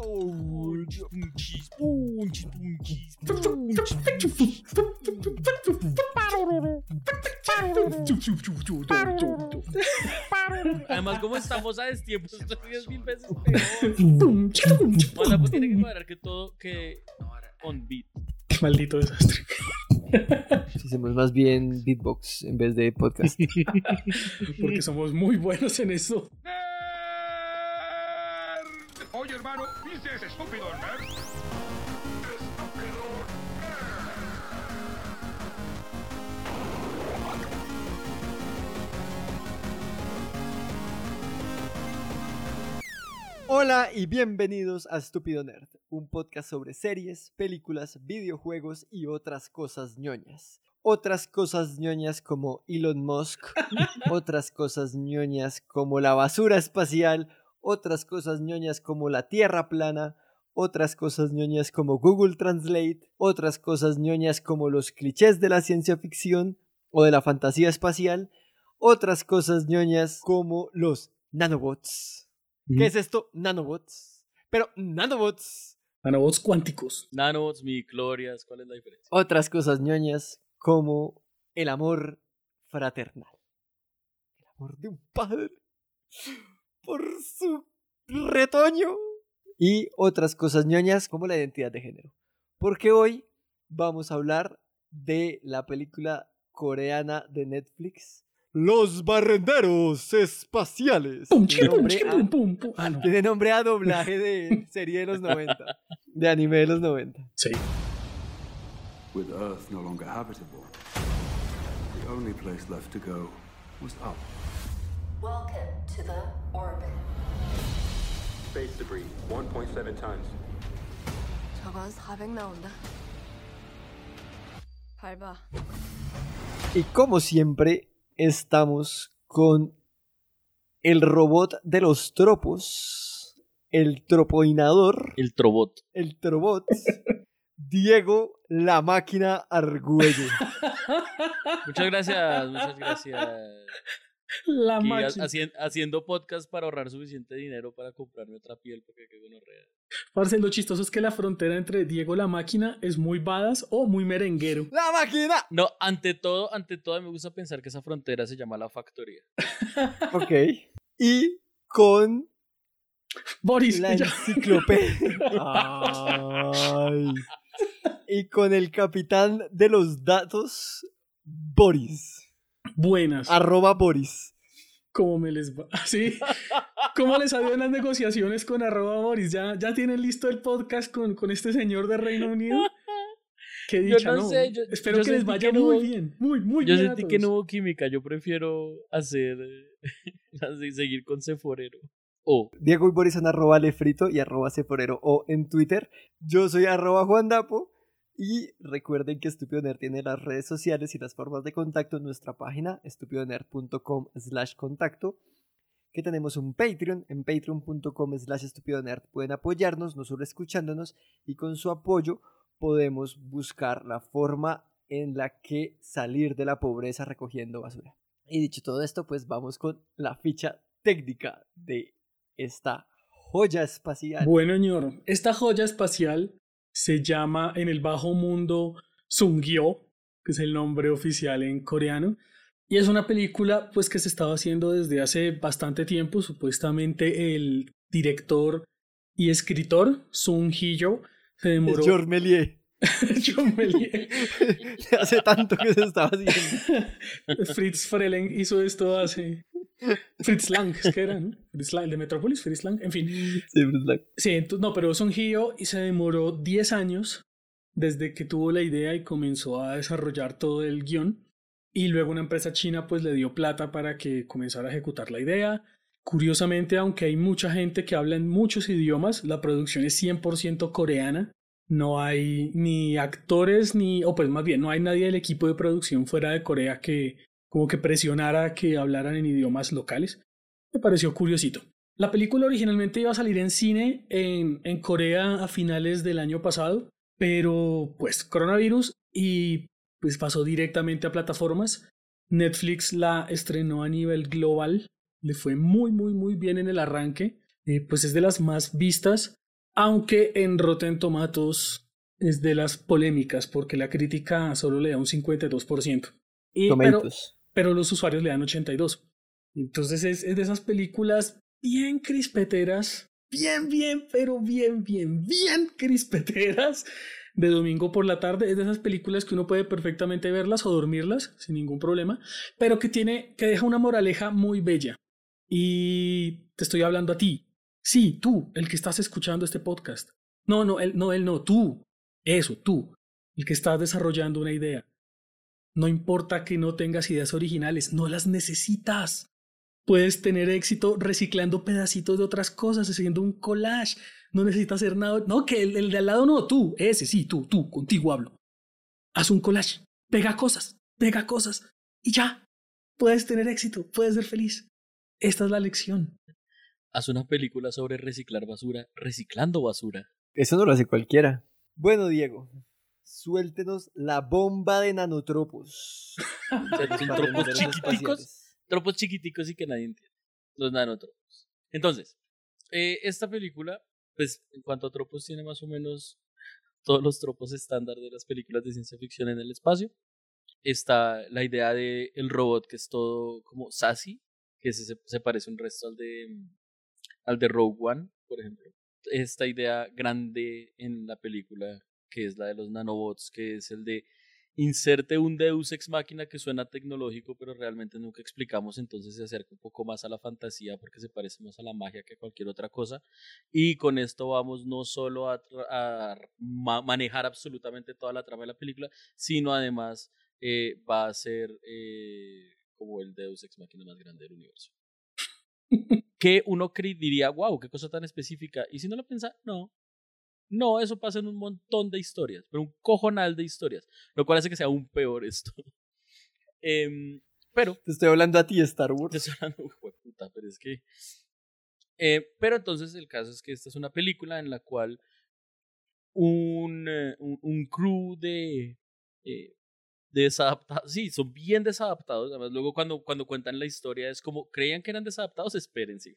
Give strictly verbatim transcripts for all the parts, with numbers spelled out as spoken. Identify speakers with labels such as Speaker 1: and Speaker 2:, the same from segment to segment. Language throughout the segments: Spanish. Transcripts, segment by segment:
Speaker 1: Punchis, punchis, punchis, punchis, Además, como estamos a destiempo, esto es mil veces peor. Mala, pues tiene que cuadrar que todo que on beat.
Speaker 2: Qué maldito desastre.
Speaker 3: Si hacemos más bien beatbox en vez de podcast.
Speaker 2: Porque somos muy buenos en eso.
Speaker 4: Oye, hermano, ¿viste ese estúpido nerd?
Speaker 3: Hola y bienvenidos a Estúpido Nerd, un podcast sobre series, películas, videojuegos y otras cosas ñoñas. Otras cosas ñoñas como Elon Musk, otras cosas ñoñas como la basura espacial, otras cosas ñoñas como la tierra plana, otras cosas ñoñas como Google Translate, otras cosas ñoñas como los clichés de la ciencia ficción o de la fantasía espacial, otras cosas ñoñas como los nanobots. ¿Mm? ¿Qué es esto? Nanobots. Pero nanobots.
Speaker 2: Nanobots cuánticos.
Speaker 1: Nanobots, midichlorians, ¿cuál es la diferencia?
Speaker 3: Otras cosas ñoñas como el amor fraternal. El amor de un padre por su retoño. Y otras cosas ñoñas como la identidad de género. Porque hoy vamos a hablar de la película coreana de Netflix, Los Barrenderos Espaciales.
Speaker 2: Pum,
Speaker 3: Tiene
Speaker 2: pum,
Speaker 3: nombre,
Speaker 2: pum,
Speaker 3: a,
Speaker 2: pum, pum. Ah, no.
Speaker 3: tiene nombre a doblaje de serie de los noventa. De anime de los noventa.
Speaker 2: Sí.
Speaker 5: With Earth no longer habitable, the only place left to go was up.
Speaker 6: Welcome to the orbit.
Speaker 7: Space debris, one point seven tons.
Speaker 6: 저건 사백 나온다. 밟아.
Speaker 3: Y como siempre, estamos con el robot de los tropos, el tropoinador,
Speaker 1: El Trobot.
Speaker 3: el trobot, Diego la máquina Argüello.
Speaker 1: Muchas gracias, muchas gracias.
Speaker 2: La
Speaker 1: Aquí,
Speaker 2: máquina.
Speaker 1: haci- haciendo podcast para ahorrar suficiente dinero para comprarme otra piel porque qué gonorrea.
Speaker 2: Parce, lo chistoso es que la frontera entre Diego la máquina es muy badass o muy merenguero.
Speaker 3: ¡La máquina!
Speaker 1: No, ante todo, ante todo me gusta pensar que esa frontera se llama la factoría.
Speaker 3: Ok. Y con
Speaker 2: Boris.
Speaker 3: la
Speaker 2: ya.
Speaker 3: enciclopedia. Ay. Y con el capitán de los datos, Boris.
Speaker 2: Buenas.
Speaker 3: Arroba Boris.
Speaker 2: ¿Cómo me les va? ¿Sí? ¿Cómo les ha ido en las negociaciones con arroba Boris? ¿Ya, ya tienen listo el podcast con, con este señor de Reino Unido? Qué
Speaker 1: Yo
Speaker 2: dicha,
Speaker 1: no
Speaker 2: ¿no?
Speaker 1: sé, yo-
Speaker 2: Espero
Speaker 1: yo
Speaker 2: que les
Speaker 1: sentí
Speaker 2: vaya
Speaker 1: que no-
Speaker 2: muy bien. Muy, muy
Speaker 1: Yo
Speaker 2: bien. a
Speaker 1: sentí que
Speaker 2: todos.
Speaker 1: no hubo química, yo prefiero hacer eh, así, seguir con Seforero. O
Speaker 3: Diego y Boris son arroba lefrito y arroba seforero o en Twitter. Yo soy arroba Juan Dapo. Y recuerden que Estúpido Nerd tiene las redes sociales y las formas de contacto en nuestra página estupidonerd.com slash contacto. Que tenemos un Patreon, en patreon.com slash estupidonerd. Pueden apoyarnos, no solo escuchándonos, y con su apoyo podemos buscar la forma en la que salir de la pobreza recogiendo basura. Y dicho todo esto, pues vamos con la ficha técnica de esta joya espacial.
Speaker 2: Bueno, señor, esta joya espacial se llama en el bajo mundo Sungyo, que es el nombre oficial en coreano, y es una película pues que se estaba haciendo desde hace bastante tiempo. Supuestamente el director y escritor Sung Hee-yo se demoró.
Speaker 3: Es George Méliès.
Speaker 2: John Méliès.
Speaker 3: Hace tanto que se estaba haciendo.
Speaker 2: Fritz Freleng hizo esto hace. Fritz Lang, es que era, ¿no? Fritz Lang, de Metrópolis, Fritz Lang, en fin.
Speaker 3: Sí, Bruce Lang.
Speaker 2: Sí, entonces, no, pero Sung Hee-yo y se demoró diez años desde que tuvo la idea y comenzó a desarrollar todo el guión. Y luego una empresa china pues le dio plata para que comenzara a ejecutar la idea. Curiosamente, aunque hay mucha gente que habla en muchos idiomas, la producción es cien por ciento coreana. No hay ni actores ni, o pues más bien, no hay nadie del equipo de producción fuera de Corea que como que presionara que hablaran en idiomas locales. Me pareció curiosito. La película originalmente iba a salir en cine en, en Corea a finales del año pasado, pero pues coronavirus y pues pasó directamente a plataformas. Netflix la estrenó a nivel global, le fue muy muy muy bien en el arranque, eh, pues es de las más vistas Aunque en Rotten Tomatoes es de las polémicas porque la crítica solo le da un cincuenta y dos por ciento. Y, pero, pero los usuarios le dan ochenta y dos por ciento. Entonces es, es de esas películas bien crispeteras, bien, bien, pero bien, bien, bien crispeteras de domingo por la tarde. Es de esas películas que uno puede perfectamente verlas o dormirlas sin ningún problema, pero que tiene, que deja una moraleja muy bella. Y te estoy hablando a ti. Sí, tú, el que estás escuchando este podcast. No, no, él no, él no, tú. Eso, tú, el que estás desarrollando una idea. No importa que no tengas ideas originales, no las necesitas. Puedes tener éxito reciclando pedacitos de otras cosas, haciendo un collage. No necesitas hacer nada. No, que el, el de al lado no, tú, ese, sí, tú, tú, contigo hablo. Haz un collage, pega cosas, pega cosas y ya. Puedes tener éxito, puedes ser feliz. Esta es la lección.
Speaker 1: Haz una película sobre reciclar basura, reciclando basura.
Speaker 3: Eso no lo hace cualquiera. Bueno, Diego, suéltenos la bomba de nanotropos.
Speaker 1: O sea, son tropos chiquiticos. Tropos chiquiticos y que nadie entiende. Los nanotropos. Entonces, eh, esta película, pues en cuanto a tropos, tiene más o menos todos los tropos estándar de las películas de ciencia ficción en el espacio. Está la idea de el robot que es todo como sassy, que se, se parece un resto al de, al de Rogue One, por ejemplo. Esta idea grande en la película, que es la de los nanobots, que es el de inserte un Deus Ex Machina que suena tecnológico, pero realmente nunca explicamos, entonces se acerca un poco más a la fantasía porque se parece más a la magia que a cualquier otra cosa. Y con esto vamos no solo a, a ma- manejar absolutamente toda la trama de la película, sino además eh, va a ser eh, como el Deus Ex Machina más grande del universo. Que uno cre- diría, wow, qué cosa tan específica. Y si no lo piensa, no. No, eso pasa en un montón de historias, pero un cojonal de historias, lo cual hace que sea aún peor esto. eh, pero...
Speaker 3: Te estoy hablando a ti, Star Wars.
Speaker 1: Te estoy hablando, puta, pero es que... Eh, pero entonces el caso es que esta es una película en la cual un, eh, un, un crew de... Eh, desadaptados, sí, son bien desadaptados. Además, luego cuando, cuando cuentan la historia es como, ¿creían que eran desadaptados? Espérense.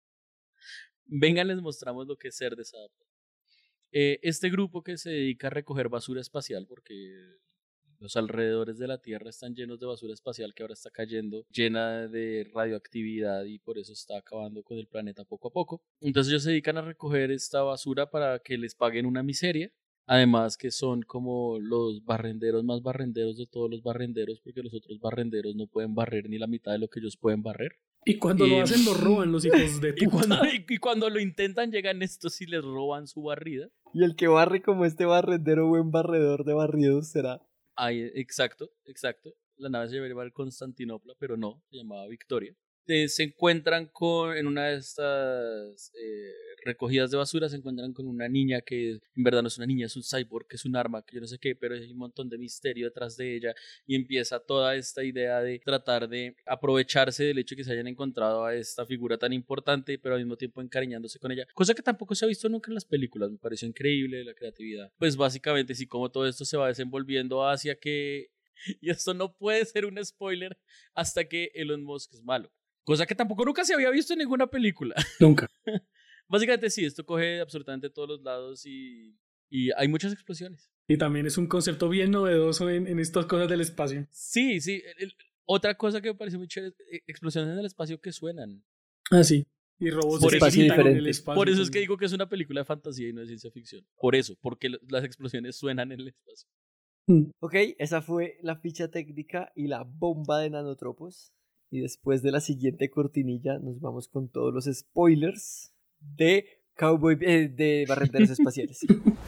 Speaker 1: Vengan, les mostramos lo que es ser desadaptado. Eh, este grupo que se dedica a recoger basura espacial, porque los alrededores de la Tierra están llenos de basura espacial que ahora está cayendo, llena de radioactividad y por eso está acabando con el planeta poco a poco. Entonces ellos se dedican a recoger esta basura para que les paguen una miseria. Además que son como los barrenderos más barrenderos de todos los barrenderos, porque los otros barrenderos no pueden barrer ni la mitad de lo que ellos pueden barrer.
Speaker 2: Y cuando eh, lo hacen, lo roban los hijos de puta.
Speaker 1: Y cuando, y cuando lo intentan, llegan estos y les roban su barrida.
Speaker 3: Y el que barre como este barrendero, buen barredor de barridos, será.
Speaker 1: Ay, exacto, exacto. La nave se llamaba Constantinopla, pero no, se llamaba Victoria. Eh, se encuentran con, en una de estas eh, recogidas de basura, se encuentran con una niña que en verdad no es una niña, es un cyborg, que es un arma, que yo no sé qué, pero hay un montón de misterio detrás de ella y empieza toda esta idea de tratar de aprovecharse del hecho de que se hayan encontrado a esta figura tan importante, pero al mismo tiempo encariñándose con ella, cosa que tampoco se ha visto nunca en las películas. Me pareció increíble la creatividad. Pues básicamente sí, como todo esto se va desenvolviendo hacia que, y esto no puede ser un spoiler, hasta que Elon Musk es malo. Cosa que tampoco nunca se había visto en ninguna película.
Speaker 2: Nunca.
Speaker 1: Básicamente sí, esto coge absolutamente todos los lados y, y hay muchas explosiones.
Speaker 2: Y también es un concepto bien novedoso en, en estas cosas del espacio.
Speaker 1: Sí, sí. El, el, otra cosa que me parece muy chévere es explosiones en el espacio que suenan.
Speaker 2: Ah, sí. Y robots
Speaker 1: por
Speaker 2: eso,
Speaker 3: en
Speaker 2: el espacio.
Speaker 1: Por eso es que digo que es una película de fantasía y no de ciencia ficción. Por eso, porque las explosiones suenan en el espacio.
Speaker 3: Hmm. Ok, esa fue la ficha técnica y la bomba de nanotropos. Y después de la siguiente cortinilla nos vamos con todos los spoilers de Cowboy eh, de Barrenderos Espaciales.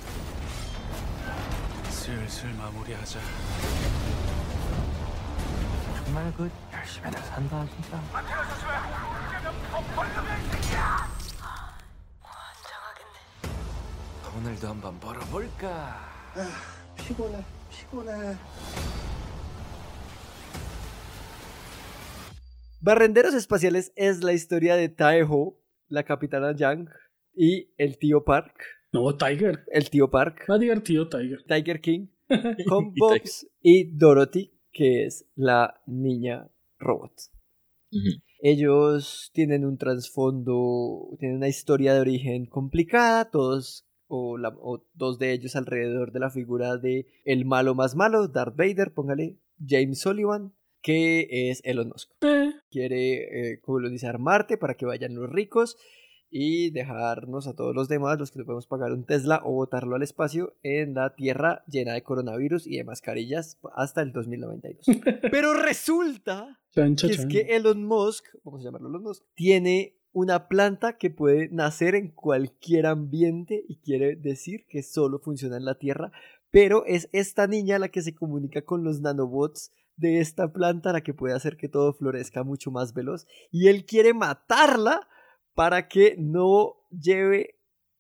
Speaker 3: Barrenderos Espaciales es la historia de Tae-ho, la capitana Yang, y el tío Park.
Speaker 2: No, Tiger.
Speaker 3: El tío Park.
Speaker 2: Más divertido, Tiger.
Speaker 3: Tiger King. Con Bobs y Dorothy, que es la niña robot. Uh-huh. Ellos tienen un trasfondo, tienen una historia de origen complicada. Todos o, la, o dos de ellos alrededor de la figura de el malo más malo, Darth Vader, póngale James Sullivan, que es Elon Musk.
Speaker 2: Eh.
Speaker 3: Quiere eh, colonizar Marte para que vayan los ricos y dejarnos a todos los demás, los que no podemos pagar un Tesla, o botarlo al espacio en la Tierra llena de coronavirus y de mascarillas hasta el dos mil noventa y dos. Pero resulta
Speaker 2: Chan, chan,
Speaker 3: que es
Speaker 2: chan.
Speaker 3: que Elon Musk, vamos a llamarlo Elon Musk, tiene una planta que puede nacer en cualquier ambiente y quiere decir que solo funciona en la Tierra, pero es esta niña la que se comunica con los nanobots de esta planta la que puede hacer que todo florezca mucho más veloz, y él quiere matarla para que no lleve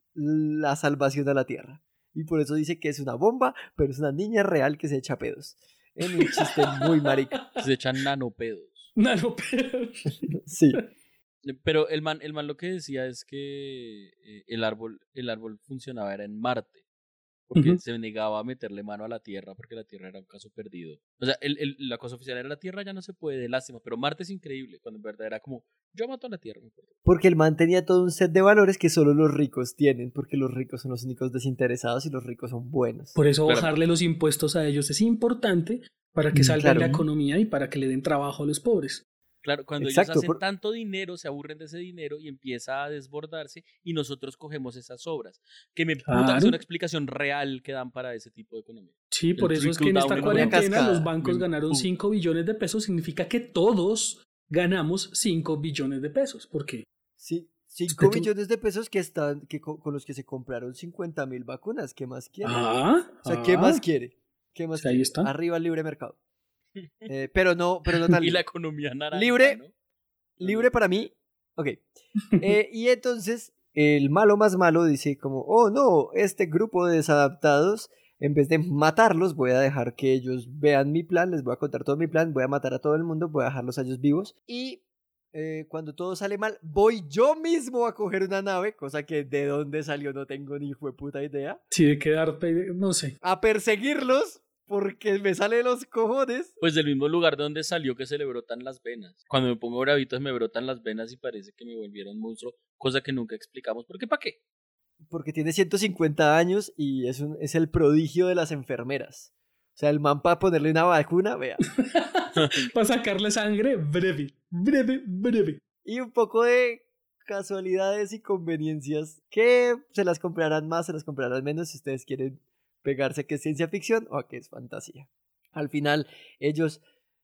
Speaker 3: la salvación a la Tierra. Y por eso dice que es una bomba, pero es una niña real que se echa pedos. En un chiste muy marica.
Speaker 1: Se echan nanopedos.
Speaker 2: Nanopedos.
Speaker 3: Sí.
Speaker 1: Pero el man, el man lo que decía es que eh, el árbol, el árbol funcionaba era en Marte. Porque
Speaker 2: Ujú.
Speaker 1: se negaba a meterle mano a la Tierra porque la Tierra era un caso perdido. O sea, el, el- la cosa oficial era la Tierra ya no se puede, lástima. Pero Marte es increíble, cuando en verdad era como, yo mato a la Tierra. Me acuerdo.
Speaker 3: Porque el man tenía todo un set de valores que solo los ricos tienen, porque los ricos son los únicos desinteresados y los ricos son buenos.
Speaker 2: Por eso
Speaker 1: Claro.
Speaker 2: bajarle los impuestos a ellos es importante para que
Speaker 3: Mm,
Speaker 2: salga
Speaker 3: claro.
Speaker 2: la economía y para que le den trabajo a los pobres.
Speaker 1: Claro, cuando
Speaker 3: Exacto,
Speaker 1: ellos hacen
Speaker 3: por-
Speaker 1: tanto dinero, se aburren de ese dinero y empieza a desbordarse y nosotros cogemos esas obras. Que me puta que
Speaker 2: Claro.
Speaker 1: es una explicación real que dan para ese tipo de economía.
Speaker 2: Sí, por
Speaker 1: El
Speaker 2: eso es que en
Speaker 1: trickle
Speaker 2: esta
Speaker 1: down,
Speaker 3: una
Speaker 2: cuarentena
Speaker 3: cascada.
Speaker 2: los bancos
Speaker 1: Bien,
Speaker 2: ganaron
Speaker 1: pum.
Speaker 2: cinco billones de pesos, significa que todos ganamos cinco billones de pesos. ¿Por qué?
Speaker 3: Sí, cinco
Speaker 2: que tú-
Speaker 3: billones de pesos que están, que co- con los que se compraron cincuenta mil vacunas. ¿Qué más quiere?
Speaker 2: Ah,
Speaker 3: O sea, ¿qué
Speaker 2: ah.
Speaker 3: más quiere? ¿Qué más
Speaker 2: Sí, ahí
Speaker 3: quiere?
Speaker 2: está.
Speaker 3: Arriba el libre mercado. Eh, pero no, pero no tan
Speaker 1: Y
Speaker 3: libre.
Speaker 1: la economía naranja,
Speaker 3: Libre.
Speaker 1: ¿no?
Speaker 3: Libre para mí. Ok. Eh, y entonces el malo más malo dice como, oh no, este grupo de desadaptados, en vez de matarlos, voy a dejar que ellos vean mi plan, les voy a contar todo mi plan, voy a matar a todo el mundo, voy a dejarlos a ellos vivos. Y eh, cuando todo sale mal, voy yo mismo a coger una nave, cosa que de dónde salió no tengo ni fue puta idea,
Speaker 2: Sí, de quedar, pe- no sé.
Speaker 3: a perseguirlos porque me sale de los cojones.
Speaker 1: Pues del mismo lugar de donde salió que se le brotan las venas. Cuando me pongo bravito se me brotan las venas y parece que me volviera un monstruo, cosa que nunca explicamos. ¿Por qué? ¿Para qué?
Speaker 3: Porque tiene ciento cincuenta años y es, un, es el prodigio de las enfermeras. O sea, el man para ponerle una vacuna, vea.
Speaker 2: Para sacarle sangre, breve, breve, breve.
Speaker 3: Y un poco de casualidades y conveniencias que se las comprarán más, se las comprarán menos si ustedes quieren pegarse a que es ciencia ficción o a que es fantasía. Al final, ellos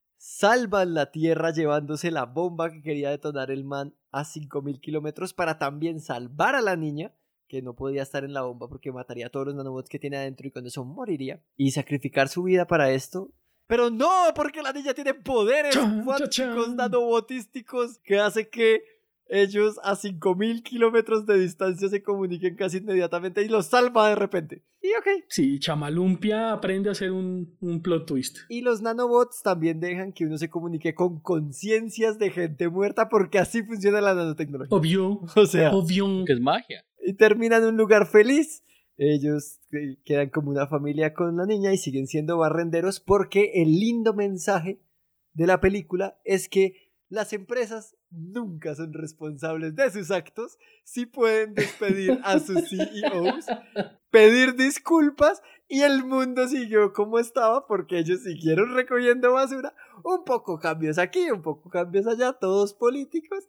Speaker 3: salvan la Tierra llevándose la bomba que quería detonar el man a cinco mil kilómetros para también salvar a la niña, que no podía estar en la bomba porque mataría a todos los nanobots que tiene adentro y con eso moriría, y sacrificar su vida para esto. Pero no, porque la niña tiene poderes
Speaker 2: Chan,
Speaker 3: cuánticos
Speaker 2: chan, chan.
Speaker 3: nanobotísticos que hace que ellos a cinco mil kilómetros de distancia se comuniquen casi inmediatamente y los salva de repente. Y ok.
Speaker 2: Sí, Chamalumpia aprende a hacer un, un plot twist.
Speaker 3: Y los nanobots también dejan que uno se comunique con conciencias de gente muerta porque así funciona la nanotecnología.
Speaker 2: Obvio,
Speaker 3: O sea,
Speaker 2: obvio.
Speaker 1: Que es magia.
Speaker 3: y terminan en un lugar feliz. Ellos eh, quedan como una familia con la niña y siguen siendo barrenderos porque el lindo mensaje de la película es que las empresas nunca son responsables de sus actos, sí pueden despedir a sus C E Os, pedir disculpas y el mundo siguió como estaba porque ellos siguieron recogiendo basura, un poco cambios aquí, un poco cambios allá, todos políticos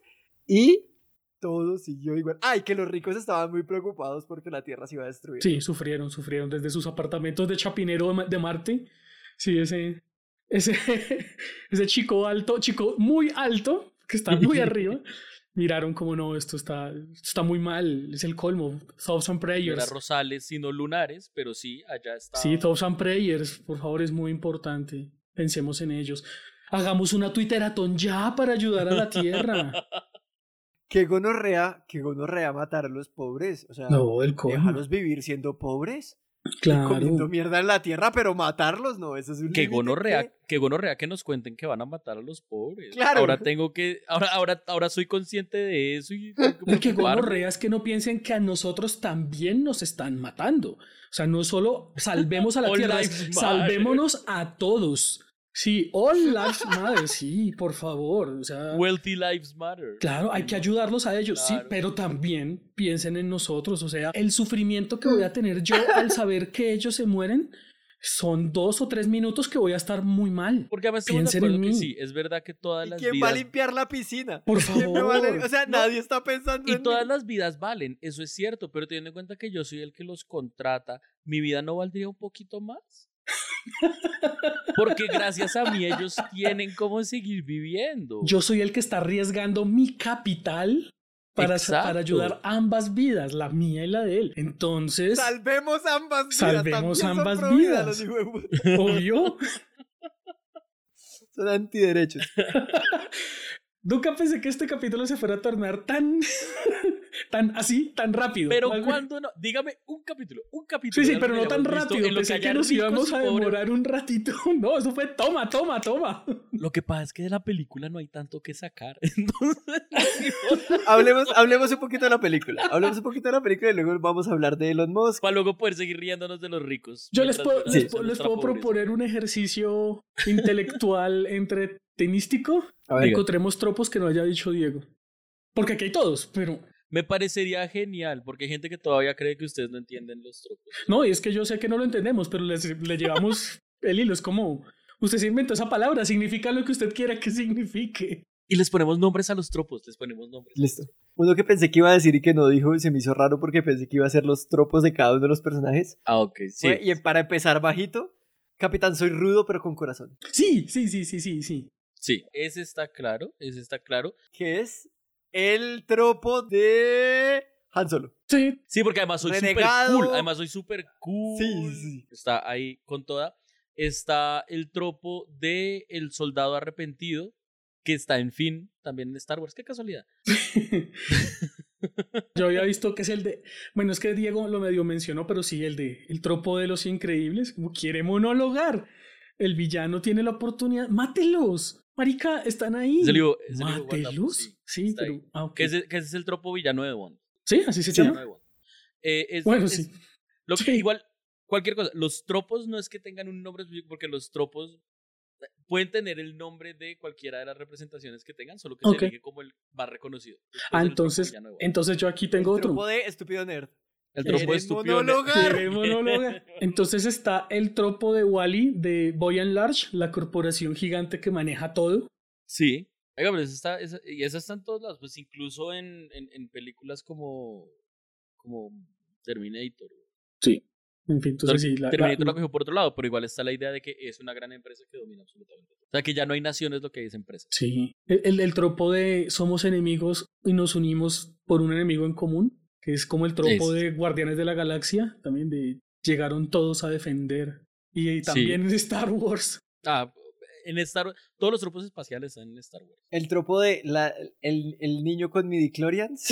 Speaker 3: y todo siguió igual. Ay, que los ricos estaban muy preocupados porque la Tierra se iba a destruir.
Speaker 2: Sí, sufrieron, sufrieron desde sus apartamentos de Chapinero de, Ma- de Marte. Sí, ese, ese, ese chico alto, chico muy alto, que está muy arriba, miraron como no, esto está, esto está muy mal, es el colmo. Thoughts and
Speaker 1: No era
Speaker 2: prayers.
Speaker 1: rosales, sino lunares, pero sí, allá está.
Speaker 2: Sí, thoughts and prayers, por favor, es muy importante. Pensemos en ellos. Hagamos una Twitteratón ya para ayudar a la Tierra.
Speaker 3: Que gonorrea, que gonorrea matar a los pobres. O sea,
Speaker 2: No, el colmo.
Speaker 3: déjalos vivir siendo pobres.
Speaker 2: Claro.
Speaker 3: Comiendo mierda en la tierra, pero matarlos no, eso es un
Speaker 1: Que
Speaker 3: límite
Speaker 1: gonorrea,
Speaker 3: que-
Speaker 1: que gonorrea que nos cuenten que van a matar a los pobres.
Speaker 3: Claro.
Speaker 1: Ahora tengo que, ahora, ahora, ahora soy consciente de eso y tengo que
Speaker 2: El que
Speaker 1: preocuparme.
Speaker 2: gonorrea es que no piensen que a nosotros también nos están matando. O sea, no solo salvemos a la
Speaker 1: All
Speaker 2: tierra,
Speaker 1: lives
Speaker 2: es
Speaker 1: matter.
Speaker 2: salvémonos a todos. Sí, all lives matter, sí, por favor. O sea,
Speaker 1: Wealthy lives matter.
Speaker 2: claro, hay que ayudarlos a ellos,
Speaker 1: Claro.
Speaker 2: sí, pero también piensen en nosotros. O sea, el sufrimiento que voy a tener yo al saber que ellos se mueren son dos o tres minutos que voy a estar muy mal.
Speaker 1: Porque además estamos de
Speaker 2: Piensen en
Speaker 1: acuerdo que
Speaker 2: mí.
Speaker 1: sí, es verdad que todas
Speaker 3: ¿Y
Speaker 1: las
Speaker 3: quién
Speaker 1: vidas...
Speaker 3: va a limpiar la piscina?
Speaker 2: Por
Speaker 3: ¿Quién me va a
Speaker 2: favor.
Speaker 3: le- O sea, nadie está pensando
Speaker 1: Y
Speaker 3: en
Speaker 1: todas
Speaker 3: mí.
Speaker 1: las vidas valen, eso es cierto, pero teniendo en cuenta que yo soy el que los contrata, ¿mi vida no valdría un poquito más? Porque gracias a mí ellos tienen cómo seguir viviendo.
Speaker 2: Yo soy el que está arriesgando mi capital para, sa- para
Speaker 1: Exacto.
Speaker 2: ayudar a ambas vidas, la mía y la de él. Entonces,
Speaker 3: Salvemos ambas vidas.
Speaker 2: Salvemos
Speaker 3: también son
Speaker 2: ambas
Speaker 3: pro vida
Speaker 2: vidas.
Speaker 3: los hijueputas.
Speaker 2: obvio.
Speaker 3: Son antiderechos.
Speaker 2: Nunca pensé que este capítulo se fuera a tornar tan, tan así, tan rápido.
Speaker 1: Pero
Speaker 2: Algo-
Speaker 1: cuando no, dígame un capítulo, un capítulo.
Speaker 2: Sí, sí,
Speaker 1: de algo
Speaker 2: pero
Speaker 1: que
Speaker 2: no tan
Speaker 1: hayamos visto
Speaker 2: rápido.
Speaker 1: en lo que
Speaker 2: Pensé que
Speaker 1: haya
Speaker 2: nos
Speaker 1: ricos
Speaker 2: íbamos
Speaker 1: y
Speaker 2: a
Speaker 1: pobres.
Speaker 2: demorar un ratito. No, eso fue toma, toma, toma.
Speaker 1: Lo que pasa es que de la película no hay tanto que sacar. Entonces,
Speaker 3: hablemos, hablemos un poquito de la película. Hablemos un poquito de la película y luego vamos a hablar de Elon Musk.
Speaker 1: para luego poder seguir riéndonos de los ricos.
Speaker 2: Yo les
Speaker 1: mientras
Speaker 2: puedo,
Speaker 1: vemos
Speaker 2: les,
Speaker 3: Sí.
Speaker 2: puedo- les
Speaker 1: nuestra
Speaker 2: puedo
Speaker 1: pobreza.
Speaker 2: proponer un ejercicio intelectual entretenístico.
Speaker 3: A ver,
Speaker 2: Encontremos tropos que no haya dicho Diego. Porque aquí hay todos, pero...
Speaker 1: Me parecería genial, porque hay gente que todavía cree que ustedes no entienden los tropos.
Speaker 2: No, y es que yo sé que no lo entendemos, pero les, le llevamos el hilo. Es como, usted se inventó esa palabra, significa lo que usted quiera que signifique.
Speaker 1: Y les ponemos nombres a los tropos, les ponemos nombres.
Speaker 3: listo. Uno que pensé que iba a decir y que no dijo y se me hizo raro porque pensé que iba a ser los tropos de cada uno de los personajes.
Speaker 1: Ah, ok, sí.
Speaker 3: Fue- y para empezar bajito, Capitán soy rudo pero con corazón.
Speaker 2: Sí, sí, sí, sí, sí, sí.
Speaker 1: Sí, ese está claro, ese está claro.
Speaker 3: Que es el tropo de Han Solo.
Speaker 2: Sí,
Speaker 1: Sí, porque además soy súper
Speaker 3: Renegado.
Speaker 1: cool, además soy súper cool.
Speaker 3: Sí, sí.
Speaker 1: Está ahí con toda. Está el tropo de el soldado arrepentido, que está en fin también en Star Wars. Qué casualidad.
Speaker 2: yo había visto que es el de... Bueno, es que Diego lo medio mencionó, pero sí, el de el tropo de los increíbles, como quiere monologar. El villano tiene la oportunidad. ¡Mátelos! Marica, están ahí.
Speaker 1: Es el libro- es el libro guardado,
Speaker 2: ¡Mátelos!
Speaker 1: sí,
Speaker 2: Sí,
Speaker 1: está
Speaker 2: pero...
Speaker 1: ahí.
Speaker 2: ah, ok.
Speaker 1: Que ese, que ese es el tropo villano de Bond.
Speaker 2: Sí, así se
Speaker 1: Villano
Speaker 2: llama.
Speaker 1: de Bond. Eh, es-
Speaker 2: Bueno,
Speaker 1: es-
Speaker 2: sí.
Speaker 1: Lo que,
Speaker 2: Sí.
Speaker 1: Igual, cualquier cosa. Los tropos no es que tengan un nombre específico, porque los tropos pueden tener el nombre de cualquiera de las representaciones que tengan, solo que
Speaker 2: Ok.
Speaker 1: se elige como el más reconocido.
Speaker 2: Ah,
Speaker 1: el tropo
Speaker 2: entonces,
Speaker 1: villano de Bond.
Speaker 2: entonces yo aquí tengo
Speaker 3: el
Speaker 2: otro.
Speaker 3: tropo de estúpido nerd.
Speaker 1: El tropo
Speaker 3: ¿Quiere
Speaker 1: estúpido.
Speaker 3: monologar?
Speaker 2: Quiere monologar. Entonces está el tropo de Wall-E de Boy and Large, la corporación gigante que maneja todo.
Speaker 1: Sí. Oiga, pero eso está, esa- y eso está en todos lados, pues incluso en, en, en películas como, como Terminator.
Speaker 2: Sí. En fin, entonces sí. La,
Speaker 1: Terminator
Speaker 2: la-
Speaker 1: lo cogió por otro lado, pero igual está la idea de que es una gran empresa que domina absolutamente todo. O sea, que ya no hay naciones, lo que hay es empresas.
Speaker 2: sí. El, el, el tropo de somos enemigos y nos unimos por un enemigo en común, que es como el tropo
Speaker 1: Sí.
Speaker 2: de Guardianes de la Galaxia, también de llegaron todos a defender. Y también en Star Wars.
Speaker 1: Ah, en Star Wars, todos los tropos espaciales están en Star Wars.
Speaker 3: El tropo de la, el, el niño con midichlorians.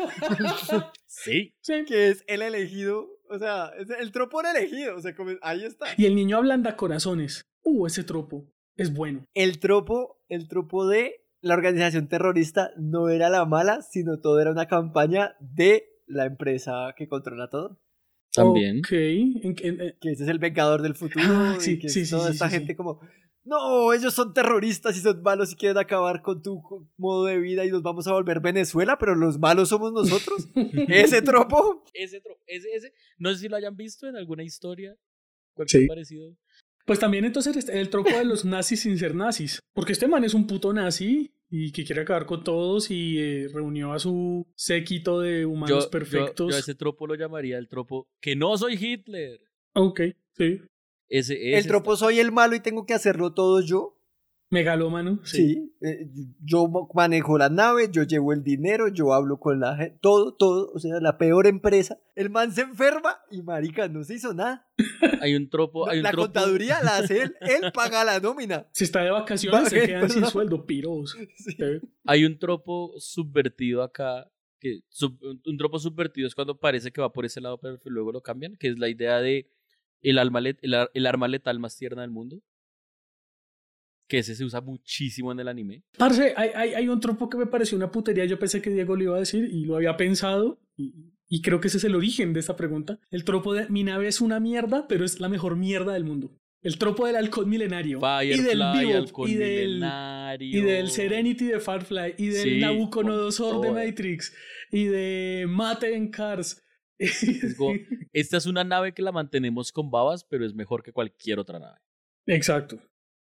Speaker 1: Sí.
Speaker 2: Sí.
Speaker 3: Que es el elegido. O sea, es el tropo del elegido. O sea, como- ahí está.
Speaker 2: Y el niño ablanda corazones. Uh, ese tropo es bueno.
Speaker 3: El tropo, el tropo de la organización terrorista no era la mala, sino todo era una campaña de la empresa que controla todo.
Speaker 1: También.
Speaker 2: Ok. En- en- en-
Speaker 3: Que ese es el vengador del futuro.
Speaker 2: Ah,
Speaker 3: y
Speaker 2: sí,
Speaker 3: que
Speaker 2: sí,
Speaker 3: es
Speaker 2: sí,
Speaker 3: toda
Speaker 2: sí,
Speaker 3: esta
Speaker 2: sí,
Speaker 3: gente
Speaker 2: sí.
Speaker 3: como, no, ellos son terroristas y son malos y quieren acabar con tu co- modo de vida y nos vamos a volver Venezuela, pero los malos somos nosotros. Ese tropo.
Speaker 1: Ese tropo, ese, ese, no sé si lo hayan visto en alguna historia, cualquier
Speaker 2: Sí.
Speaker 1: parecido.
Speaker 2: Pues también entonces está el tropo de los nazis sin ser nazis. Porque este man es un puto nazi y que quiere acabar con todos y eh, reunió a su séquito de humanos
Speaker 1: Yo, yo,
Speaker 2: perfectos.
Speaker 1: yo a ese tropo lo llamaría el tropo que no soy Hitler.
Speaker 2: Ok, sí.
Speaker 1: Ese, ese
Speaker 3: El tropo soy el malo y tengo que hacerlo todo yo.
Speaker 2: Megalómano.
Speaker 3: Sí. eh, yo mo- manejo la nave, yo llevo el dinero, yo hablo con la gente, todo, todo. O sea, la peor empresa. El man se enferma y marica, no se hizo nada.
Speaker 1: está. Hay un tropo, hay un
Speaker 3: La
Speaker 1: tropo.
Speaker 3: contaduría la hace él, él paga la nómina.
Speaker 2: Si está de vacaciones, se
Speaker 3: Va-
Speaker 2: quedan sin
Speaker 3: perdón.
Speaker 2: sueldo, piros.
Speaker 3: Sí.
Speaker 2: Eh,
Speaker 1: Hay un tropo subvertido acá, que sub- un tropo subvertido es cuando parece que va por ese lado, pero luego lo cambian, que es la idea de el, alma let- el, ar- el arma letal más tierna del mundo. Que ese se usa muchísimo en el anime.
Speaker 2: Parce, hay, hay, hay un tropo que me pareció una putería. Yo pensé que Diego lo iba a decir y lo había pensado. Y, y creo que ese es el origen de esta pregunta. El tropo de mi nave es una mierda, pero es la mejor mierda del mundo. El tropo del halcón milenario.
Speaker 1: Firefly,
Speaker 2: y del Bebop,
Speaker 1: halcón
Speaker 2: y del,
Speaker 1: milenario.
Speaker 2: y del Serenity de Firefly. Y del
Speaker 1: Sí,
Speaker 2: Nabucodonosor de
Speaker 1: todas.
Speaker 2: Matrix. Y de Mate en Cars.
Speaker 1: Es como, esta es una nave que la mantenemos con babas, pero es mejor que cualquier otra nave.
Speaker 2: Exacto.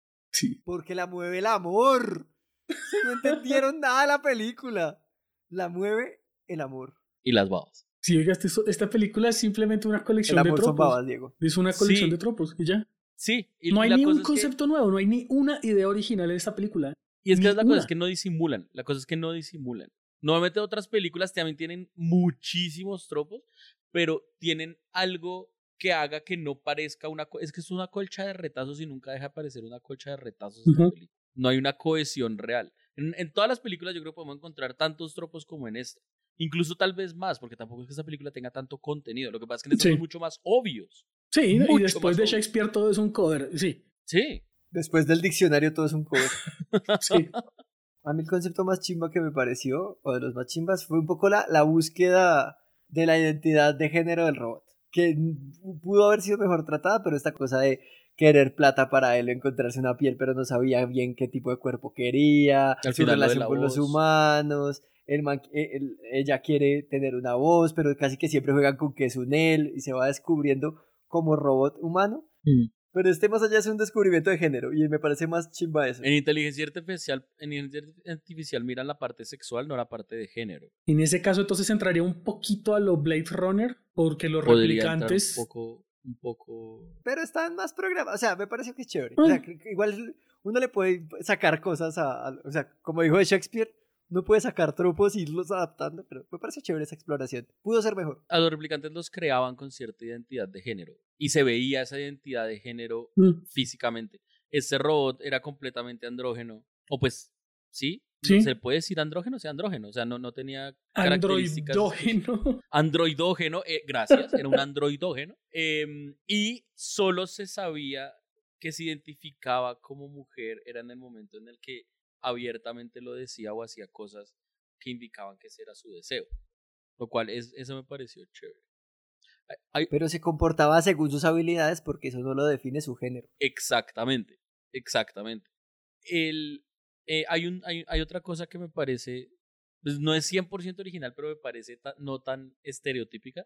Speaker 2: Sí.
Speaker 3: Porque la mueve el amor. No entendieron nada de la película. La mueve el amor.
Speaker 1: Y las babas.
Speaker 2: Sí, oiga, este- esta película es simplemente una colección
Speaker 3: El
Speaker 2: de
Speaker 3: amor
Speaker 2: tropos.
Speaker 3: son babas, Diego.
Speaker 2: Es una colección
Speaker 1: Sí.
Speaker 2: de tropos y ya.
Speaker 1: Sí. Y,
Speaker 2: No
Speaker 1: y
Speaker 2: hay
Speaker 1: la
Speaker 2: ni
Speaker 1: cosa
Speaker 2: un
Speaker 1: es que-
Speaker 2: concepto nuevo, no hay ni una idea original en esta película.
Speaker 1: Y es que
Speaker 2: Ni
Speaker 1: es la
Speaker 2: una.
Speaker 1: cosa, es que no disimulan. La cosa es que no disimulan. Normalmente otras películas también tienen muchísimos tropos, pero tienen algo que haga que no parezca una... co- Es que es una colcha de retazos y nunca deja de parecer una colcha de retazos esta
Speaker 2: Ujú.
Speaker 1: película. No hay una cohesión real. En, en todas las películas yo creo que podemos encontrar tantos tropos como en esta. Incluso tal vez más, porque tampoco es que esta película tenga tanto contenido. Lo que pasa es que en esta
Speaker 2: Sí.
Speaker 1: son mucho más obvios.
Speaker 2: Sí, y
Speaker 1: Mucho
Speaker 2: después
Speaker 1: más
Speaker 2: de
Speaker 1: obvio.
Speaker 2: Shakespeare todo es un cover. Sí,
Speaker 1: Sí.
Speaker 3: Después del diccionario todo es un cover.
Speaker 2: sí.
Speaker 3: A mí el concepto más chimba que me pareció, o de los más chimbas, fue un poco la, la búsqueda de la identidad de género del robot. Que pudo haber sido mejor tratada, pero esta cosa de querer plata para él, encontrarse una piel, pero no sabía bien qué tipo de cuerpo quería,
Speaker 1: Al
Speaker 3: su
Speaker 1: final lo de
Speaker 3: relación
Speaker 1: la
Speaker 3: con los
Speaker 1: voz.
Speaker 3: humanos, el man- eh, el- ella quiere tener una voz, pero casi que siempre juegan con que es un él, y se va descubriendo como robot humano.
Speaker 1: Mm.
Speaker 3: Pero este más allá es un descubrimiento de género, y me parece más chimba eso.
Speaker 1: En inteligencia artificial, en inteligencia artificial miran la parte sexual, no la parte de género.
Speaker 2: En ese caso entonces entraría un poquito a lo Blade Runner, porque los
Speaker 1: Podría entrar
Speaker 2: replicantes...
Speaker 1: un poco, un poco...
Speaker 3: Pero están más programados. O sea, me parece que es chévere. O sea, que- que igual uno le puede sacar cosas a, a- O sea, como dijo de Shakespeare, uno puede sacar tropos y irlos adaptando, pero me parece chévere esa exploración. Pudo ser mejor.
Speaker 1: A los replicantes los creaban con cierta identidad de género y se veía esa identidad de género
Speaker 2: Mm,
Speaker 1: físicamente. Este robot era completamente andrógeno, o pues, sí,
Speaker 2: Sí.
Speaker 1: se puede decir andrógeno, o sea, andrógeno, o sea, no, no tenía características...
Speaker 2: androidógeno.
Speaker 1: Androidógeno, eh, gracias, era un androidógeno. em, y solo se sabía que se identificaba como mujer, era en el momento en el que abiertamente lo decía o hacía cosas que indicaban que ese era su deseo. Lo cual, es, eso me pareció chévere. Hay- hay-
Speaker 3: Pero se comportaba según sus habilidades porque eso no lo define su género.
Speaker 1: exactamente, exactamente. El, eh, hay, un, hay, hay otra cosa que me parece, pues no es cien por ciento original, pero me parece ta- no tan estereotípica,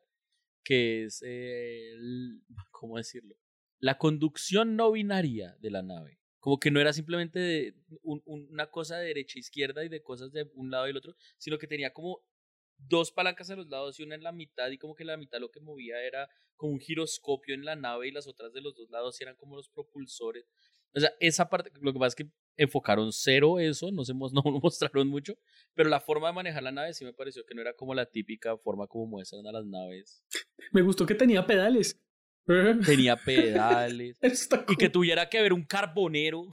Speaker 1: que es, eh, el- ¿cómo decirlo? La conducción no binaria de la nave. Como que no era simplemente de un- un- una cosa de derecha a izquierda y de cosas de un lado y el otro, sino que tenía como dos palancas a los lados y una en la mitad, y como que la mitad lo que movía era como un giroscopio en la nave y las otras de los dos lados eran como los propulsores. O sea, esa parte, lo que pasa es que enfocaron cero eso, no, se, mos- no lo mostraron mucho, pero la forma de manejar la nave sí me pareció que no era como la típica forma como muestran a las naves.
Speaker 2: Me gustó que tenía pedales.
Speaker 1: Tenía pedales
Speaker 2: Está
Speaker 1: y que
Speaker 2: cool.
Speaker 1: tuviera que ver un carbonero.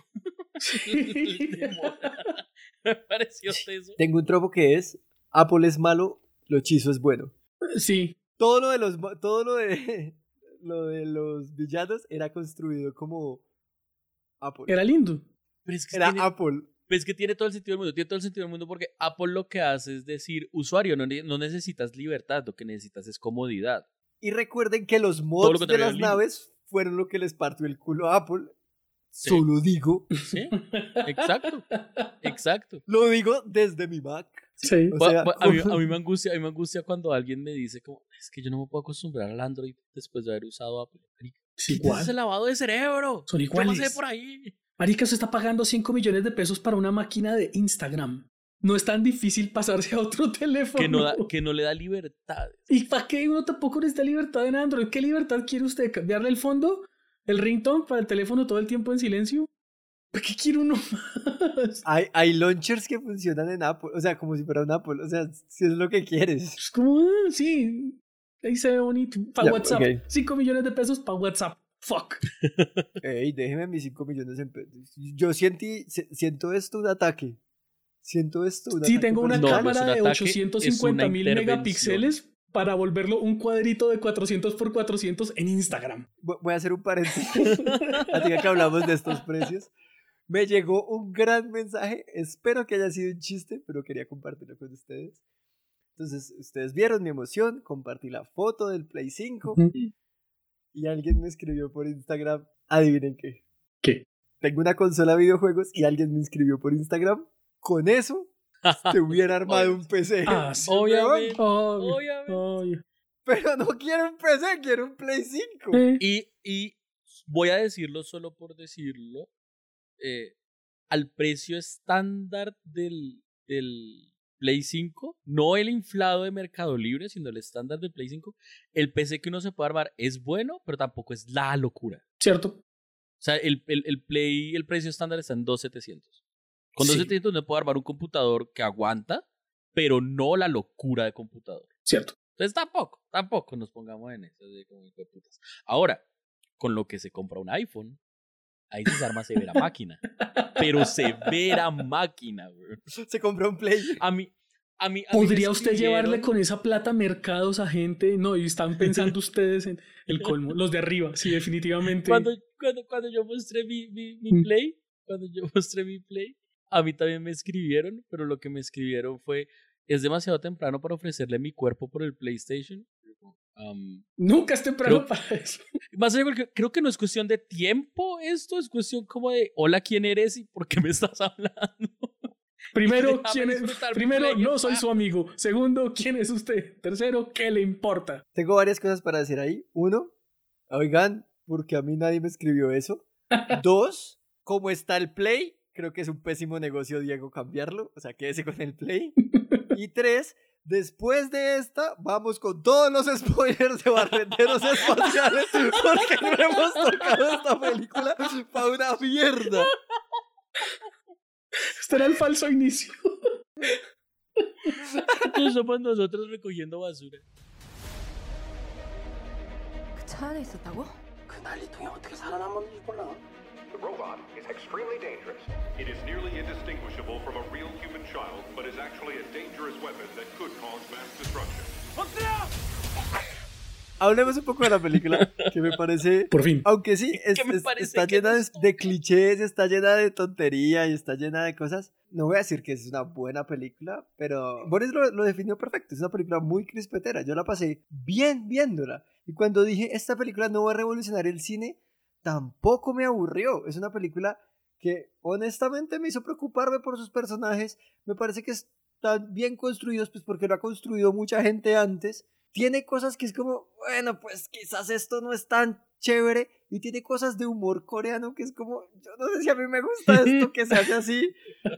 Speaker 1: Me pareció eso.
Speaker 3: Tengo un tropo que es: Apple es malo, lo hechizo es bueno.
Speaker 2: Sí,
Speaker 3: Todo lo de los, ma- todo lo de, lo de los villanos era construido como Apple.
Speaker 2: era lindo.
Speaker 1: Pero es que
Speaker 3: Era
Speaker 1: tiene-
Speaker 3: Apple.
Speaker 1: Pero es que tiene todo el sentido del mundo, tiene todo el sentido del mundo porque Apple lo que hace es decir, usuario, no, ne- no necesitas libertad, lo que necesitas es comodidad.
Speaker 3: Y recuerden que los
Speaker 1: Todo lo
Speaker 3: mods de
Speaker 1: contrario
Speaker 3: las
Speaker 1: al Linux.
Speaker 3: naves fueron lo que les partió el culo a Apple.
Speaker 1: Sí.
Speaker 3: Solo digo,
Speaker 1: Sí, exacto, exacto.
Speaker 3: lo digo desde mi Mac.
Speaker 2: Sí.
Speaker 3: O
Speaker 1: Bu-
Speaker 3: sea,
Speaker 1: bu- a, mí,
Speaker 3: como-
Speaker 1: a mí me angustia, a mí me angustia cuando alguien me dice como, es que yo no me puedo acostumbrar al Android después de haber usado Apple.
Speaker 2: Sí,
Speaker 1: ¿Qué
Speaker 2: igual.
Speaker 1: ese lavado de cerebro?
Speaker 2: Son
Speaker 1: ¿Qué
Speaker 2: iguales.
Speaker 1: pasé por ahí?
Speaker 2: Marica, se está pagando cinco millones de pesos para una máquina de Instagram. No es tan difícil pasarse a otro teléfono.
Speaker 1: Que no, da- que no le da libertad.
Speaker 2: ¿Y para qué uno tampoco necesita libertad en Android? ¿Qué libertad quiere usted? ¿Cambiarle el fondo? ¿El ringtone para el teléfono todo el tiempo en silencio? ¿Para qué quiere uno más?
Speaker 3: Hay, hay launchers que funcionan en Apple, o sea, como si fuera un Apple, o sea, si es lo que quieres.
Speaker 2: Es como, ah, sí, ahí se ve bonito. Para
Speaker 3: Ya,
Speaker 2: WhatsApp,
Speaker 3: ok.
Speaker 2: cinco millones de pesos para WhatsApp. Fuck.
Speaker 3: Ey, déjeme mis cinco millones en pesos. Yo sienti, se- siento esto un ataque. Siento esto un
Speaker 2: Sí,
Speaker 3: ataque
Speaker 2: tengo una
Speaker 3: personal.
Speaker 1: No, no es
Speaker 2: cámara
Speaker 1: un
Speaker 2: de
Speaker 1: ataque,
Speaker 2: ochocientos
Speaker 1: es
Speaker 2: cincuenta
Speaker 1: una
Speaker 2: mil
Speaker 1: intervención.
Speaker 2: megapíxeles para volverlo un cuadrito de cuatrocientos por cuatrocientos en Instagram.
Speaker 3: Voy voy a hacer un paréntesis. Así que hablamos de estos precios. Me llegó un gran mensaje. Espero que haya sido un chiste, pero quería compartirlo con ustedes. Entonces, ustedes vieron mi emoción. Compartí la foto del Play cinco. Y alguien me escribió por Instagram: Adivinen qué.
Speaker 2: ¿Qué?
Speaker 3: Tengo una consola de videojuegos y alguien me inscribió por Instagram. Con eso, te hubiera armado un P C.
Speaker 2: Ah, sí.
Speaker 1: Obviamente.
Speaker 2: Obvio,
Speaker 1: Obviamente.
Speaker 2: obvio.
Speaker 3: Pero no quiero un P C, quiero un Play cinco.
Speaker 2: Eh,
Speaker 1: Y, y voy a decirlo solo por decirlo. Eh, al precio estándar del, del Play cinco, no el inflado de Mercado Libre, sino el estándar del Play cinco, el P C que uno se puede armar es bueno, pero tampoco es la locura.
Speaker 2: ¿Cierto?
Speaker 1: O sea, el, el, el Play, el precio estándar está en dos mil setecientos. Con
Speaker 2: Sí.
Speaker 1: dos mil setecientos uno puede armar un computador que aguanta, pero no la locura de computador.
Speaker 2: Cierto.
Speaker 1: Entonces tampoco, tampoco nos pongamos en eso de como hijo de putas. Ahora, con lo que se compra un iPhone, ahí sí se arma severa máquina. Pero severa máquina, güey.
Speaker 3: Se compró un Play.
Speaker 1: A mí, a mí, a mí me
Speaker 2: ¿Podría usted llevarle
Speaker 1: escribieron-
Speaker 2: con esa plata mercados a gente? No, y están pensando ustedes en el colmo. Los de arriba, sí, definitivamente.
Speaker 1: Cuando, cuando, cuando yo mostré mi, mi, mi
Speaker 2: Mm.
Speaker 1: Play, cuando yo mostré mi Play, a mí también me escribieron, pero lo que me escribieron fue, es demasiado temprano para ofrecerle mi cuerpo por el PlayStation. Um,
Speaker 2: Nunca es temprano
Speaker 1: Creo-
Speaker 2: para eso.
Speaker 1: más allá, porque creo que no es cuestión de tiempo esto, es cuestión como de, hola, ¿quién eres y por qué me estás hablando?
Speaker 2: Primero,
Speaker 1: Déjame
Speaker 2: ¿quién es?
Speaker 1: disfrutar mi
Speaker 2: Primero,
Speaker 1: Play en
Speaker 2: no soy
Speaker 1: paz.
Speaker 2: su amigo. Segundo, ¿quién es usted? Tercero, ¿qué le importa?
Speaker 3: Tengo varias cosas para decir ahí. Uno, oigan, porque a mí nadie me escribió eso. Dos, ¿cómo está el Play? Creo que es un pésimo negocio, Diego, cambiarlo. O sea, quédese con el Play. Y tres, después de esta, vamos con todos los spoilers de Barrenderos Espaciales, porque no hemos tocado esta película para una mierda.
Speaker 2: Este era el falso inicio.
Speaker 1: Entonces somos nosotros recogiendo basura.
Speaker 6: 그 차 안에 있었다고?
Speaker 4: 그 난리통에 어떻게 살아남았는지 몰라. The robot is extremely dangerous. It is nearly indistinguishable from a real human child, but is actually a dangerous weapon that could cause mass destruction.
Speaker 3: Hablemos un poco de la película, que me parece...
Speaker 2: Por fin.
Speaker 3: Aunque sí, es-
Speaker 1: Que me
Speaker 3: es-
Speaker 1: parece
Speaker 3: está
Speaker 1: que
Speaker 3: llena de,
Speaker 1: nos
Speaker 3: de clichés, está llena de tontería y está llena de cosas. No voy a decir que es una buena película, pero Boris lo, lo definió perfecto. Es una película muy crispetera. Yo la pasé bien viéndola. Y cuando dije, esta película no va a revolucionar el cine, tampoco me aburrió. Es una película que honestamente me hizo preocuparme por sus personajes. Me parece que están bien construidos, pues porque lo ha construido mucha gente antes. Tiene cosas que es como, bueno, pues quizás esto no es tan chévere. Y tiene cosas de humor coreano que es como, yo no sé si a mí me gusta esto que se hace así.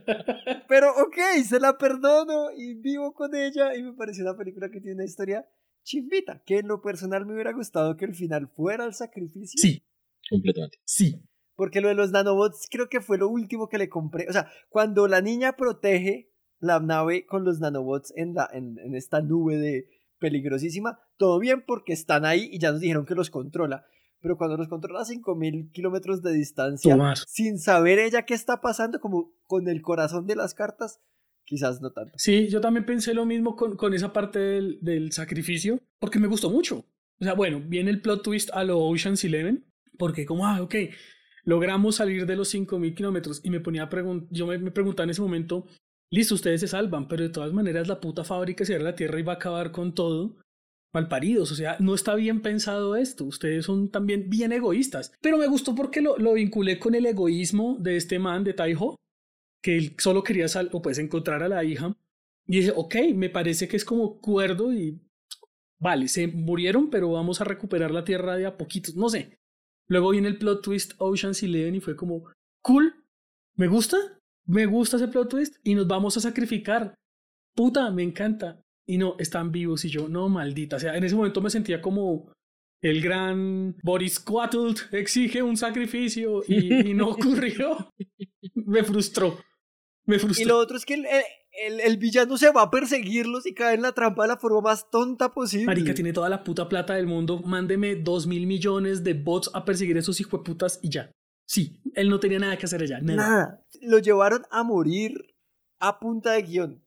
Speaker 3: Pero ok, se la perdono y vivo con ella. Y me pareció una película que tiene una historia chimbita. Que en lo personal me hubiera gustado que el final fuera el sacrificio.
Speaker 2: Sí,
Speaker 1: Completamente.
Speaker 2: sí.
Speaker 3: Porque lo de los nanobots creo que fue lo último que le compré. O sea, cuando la niña protege la nave con los nanobots en, la, en, en esta nube de peligrosísima, todo bien porque están ahí y ya nos dijeron que los controla. Pero cuando los controla a cinco mil kilómetros de distancia,
Speaker 2: Tomás.
Speaker 3: sin saber ella qué está pasando, como con el corazón de las cartas, quizás no tanto.
Speaker 2: Sí, yo también pensé lo mismo con, con esa parte del, del sacrificio, porque me gustó mucho. O sea, bueno, viene el plot twist a lo Ocean's Eleven, porque como, ah, ok, logramos salir de los cinco mil kilómetros y me ponía a preguntar, yo me, me preguntaba en ese momento, listo, ustedes se salvan, pero de todas maneras la puta fábrica se la Tierra y va a acabar con todo. Malparidos, o sea, no está bien pensado esto, ustedes son también bien egoístas, pero me gustó porque lo, lo vinculé con el egoísmo de este man de Taiho, que él solo quería sal o pues encontrar a la hija, y dije, ok, me parece que es como cuerdo y vale, se murieron, pero vamos a recuperar la Tierra de a poquitos, no sé. Luego viene el plot twist Ocean's Eleven y fue como, cool, me gusta, me gusta ese plot twist y nos vamos a sacrificar, puta, me encanta. Y no, están vivos y yo, no, maldita. O sea, en ese momento me sentía como el gran Boris Quattle exige un sacrificio y, y no ocurrió. Me frustró. Me frustró.
Speaker 3: Y lo otro es que el, el, el villano se va a perseguirlos y cae en la trampa de la forma más tonta posible.
Speaker 2: Marica, tiene toda la puta plata del mundo. Mándeme dos mil millones de bots a perseguir a esos hijueputas y ya. Sí, él no tenía nada que hacer allá. Nada.
Speaker 3: Nada. Lo llevaron a morir a punta de guión.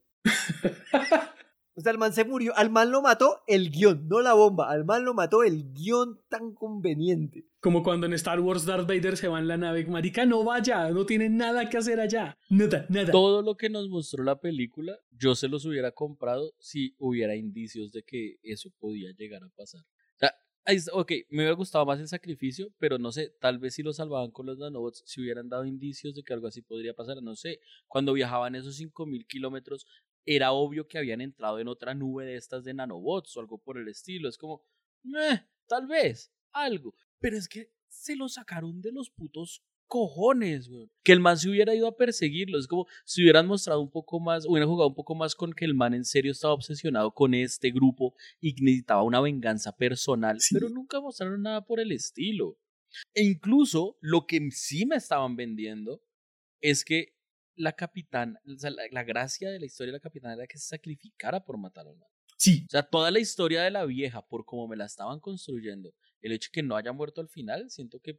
Speaker 3: O sea, el man se murió. Al man lo mató el guión, no la bomba. Al man lo mató el guión tan conveniente.
Speaker 2: Como cuando en Star Wars Darth Vader se va en la nave. Marica, no vaya, no tiene nada que hacer allá. Nada, nada.
Speaker 1: Todo lo que nos mostró la película, yo se los hubiera comprado si hubiera indicios de que eso podía llegar a pasar. O sea, Ahí está, ok, me hubiera gustado más el sacrificio, pero no sé, tal vez si lo salvaban con los nanobots, si hubieran dado indicios de que algo así podría pasar, no sé, cuando viajaban esos cinco mil kilómetros, era obvio que habían entrado en otra nube de estas de nanobots o algo por el estilo, es como, eh, tal vez, algo, pero es que se lo sacaron de los putos cojones, güey. Que el man se hubiera ido a perseguirlo, es como si hubieran mostrado un poco más, hubieran jugado un poco más con que el man en serio estaba obsesionado con este grupo y necesitaba una venganza personal, sí. Pero nunca mostraron nada por el estilo. E incluso lo que sí me estaban vendiendo es que la capitana, o sea, la, la gracia de la historia de la capitana era que se sacrificara por matar al man.
Speaker 2: Sí.
Speaker 1: O sea, toda la historia de la vieja, por cómo me la estaban construyendo, el hecho de que no haya muerto al final, siento que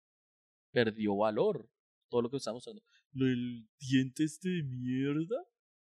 Speaker 1: perdió valor. Todo lo que estamos usando. El diente este de mierda.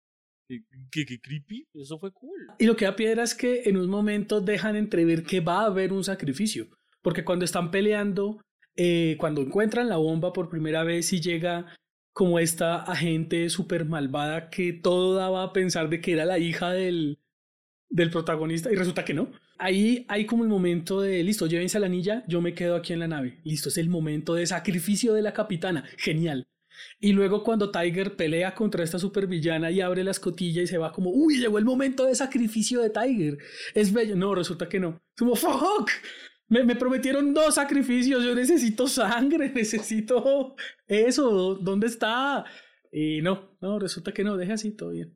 Speaker 1: ¿Qué, qué creepy? Eso fue cool.
Speaker 2: Y lo que da piedra es que en un momento dejan entrever que va a haber un sacrificio. Porque cuando están peleando, eh, cuando encuentran la bomba por primera vez y llega como esta agente súper malvada que todo daba a pensar de que era la hija del, del protagonista y resulta que no. Ahí hay como el momento de, listo, llévense a la anilla, yo me quedo aquí en la nave. Listo, es el momento de sacrificio de la capitana. Genial. Y luego cuando Tiger pelea contra esta supervillana y abre la escotilla y se va como, uy, llegó el momento de sacrificio de Tiger. Es bello. No, resulta que no. Es como, fuck. Me, me prometieron dos sacrificios. Yo necesito sangre, necesito eso. ¿Dónde está? Y no, no, resulta que no. Deja así, todo bien.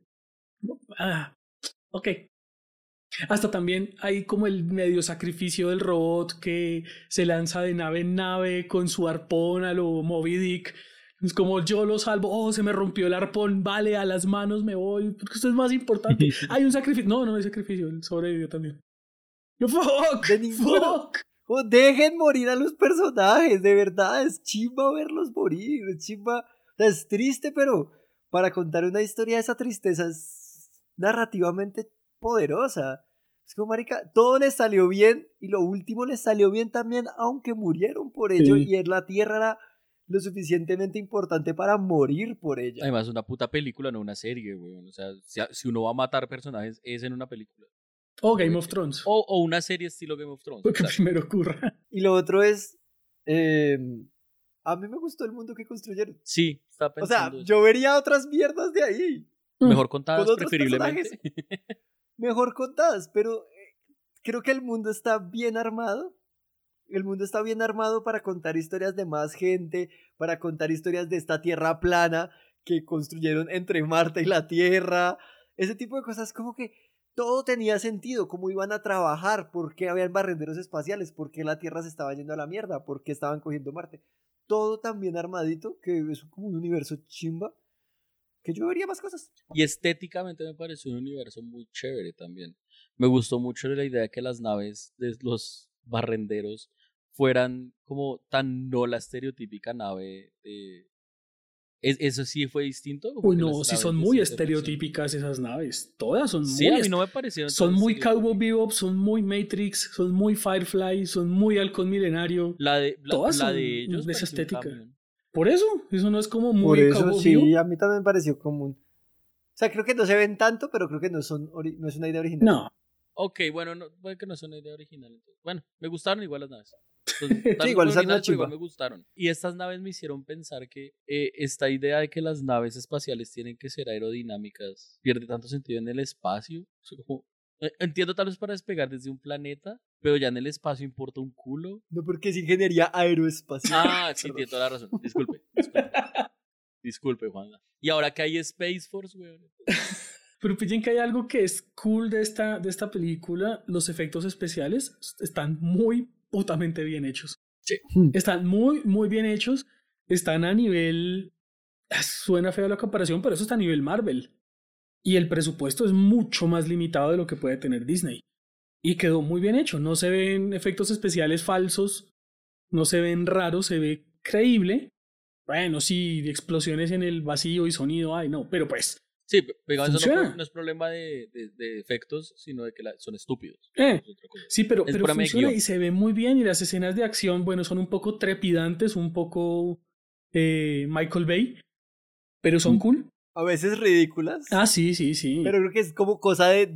Speaker 2: Ah, ok. Hasta también hay como el medio sacrificio del robot que se lanza de nave en nave con su arpón a lo Moby Dick. Es como yo lo salvo, oh, se me rompió el arpón, vale, a las manos me voy, porque esto es más importante. Hay un sacrificio. No, no hay sacrificio, él sobrevivió también. No, fuck,
Speaker 3: de fuck. Oh, dejen morir a los personajes, de verdad, es chimba verlos morir, es chimba. O sea, es triste, pero para contar una historia de esa tristeza es narrativamente poderosa. Es como, marica, todo les salió bien y lo último les salió bien también, aunque murieron por ello, sí. Y en la Tierra era lo suficientemente importante para morir por ella.
Speaker 1: Además, una puta película, no una serie, güey. O sea, si, si uno va a matar personajes, es en una película.
Speaker 2: O Game of Thrones.
Speaker 1: O, o una serie estilo Game of Thrones.
Speaker 2: Lo que primero ocurra.
Speaker 3: Y lo otro es, eh, a mí me gustó el mundo que construyeron.
Speaker 1: Sí, estaba pensando.
Speaker 3: O sea, yo vería otras mierdas de ahí.
Speaker 1: Mejor contadas, preferiblemente.
Speaker 3: Mejor contadas, pero eh, creo que el mundo está bien armado. El mundo está bien armado para contar historias de más gente, para contar historias de esta tierra plana que construyeron entre Marte y la Tierra. Ese tipo de cosas, como que todo tenía sentido, cómo iban a trabajar, por qué habían barrenderos espaciales, por qué la Tierra se estaba yendo a la mierda, por qué estaban cogiendo Marte. Todo tan bien armadito que es como un universo chimba que yo vería más cosas.
Speaker 1: Y estéticamente me pareció un universo muy chévere también. Me gustó mucho la idea de que las naves de los barrenderos fueran como tan no la estereotípica nave de... ¿Eso sí fue distinto?
Speaker 2: Uy, no, sí son muy estereotípicas esas naves. Todas son
Speaker 1: sí,
Speaker 2: muy...
Speaker 1: Sí, a mí no me parecieron.
Speaker 2: Son muy Cowboy Bebop, son muy Matrix, son muy Firefly, son muy Halcón Milenario.
Speaker 1: La de, la,
Speaker 2: Todas
Speaker 1: la
Speaker 2: son
Speaker 1: de ellos
Speaker 2: de esa estética. Por eso, eso no es como muy
Speaker 3: Por eso,
Speaker 2: Cowboy
Speaker 3: sí,
Speaker 2: Bebop.
Speaker 3: A mí también me pareció común. O sea, creo que no se ven tanto, pero creo que no, son ori- no es una idea original.
Speaker 2: No.
Speaker 1: Ok, bueno, no, puede que no sea una idea original. Entonces. Bueno, me gustaron igual las naves. Entonces,
Speaker 3: sí, igual,
Speaker 1: original, pero igual me gustaron. Y estas naves me hicieron pensar que eh, esta idea de que las naves espaciales tienen que ser aerodinámicas pierde tanto sentido en el espacio. Como, eh, entiendo tal vez para despegar desde un planeta, pero ya en el espacio importa un culo.
Speaker 3: No, porque es ingeniería aeroespacial.
Speaker 1: Ah, sí, tiene toda la razón. Disculpe, disculpe. Disculpe, Juanla. Y ahora que hay Space Force, weón.
Speaker 2: Pero pillen que hay algo que es cool de esta, de esta película. Los efectos especiales están muy putamente bien hechos.
Speaker 1: Sí.
Speaker 2: Están muy, muy bien hechos. Están a nivel... Suena feo la comparación, pero eso está a nivel Marvel. Y el presupuesto es mucho más limitado de lo que puede tener Disney. Y quedó muy bien hecho. No se ven efectos especiales falsos. No se ven raros. Se ve creíble. Bueno, sí, explosiones en el vacío y sonido. Ay, no, pero pues...
Speaker 1: Sí, pero eso no, no es problema de, de, de efectos, sino de que la, son estúpidos.
Speaker 2: Eh, sí, pero, pero funciona y se ve muy bien. Y las escenas de acción, bueno, son un poco trepidantes, un poco eh, Michael Bay, pero son cool.
Speaker 3: A veces ridículas.
Speaker 2: Ah, sí, sí, sí.
Speaker 3: Pero creo que es como cosa de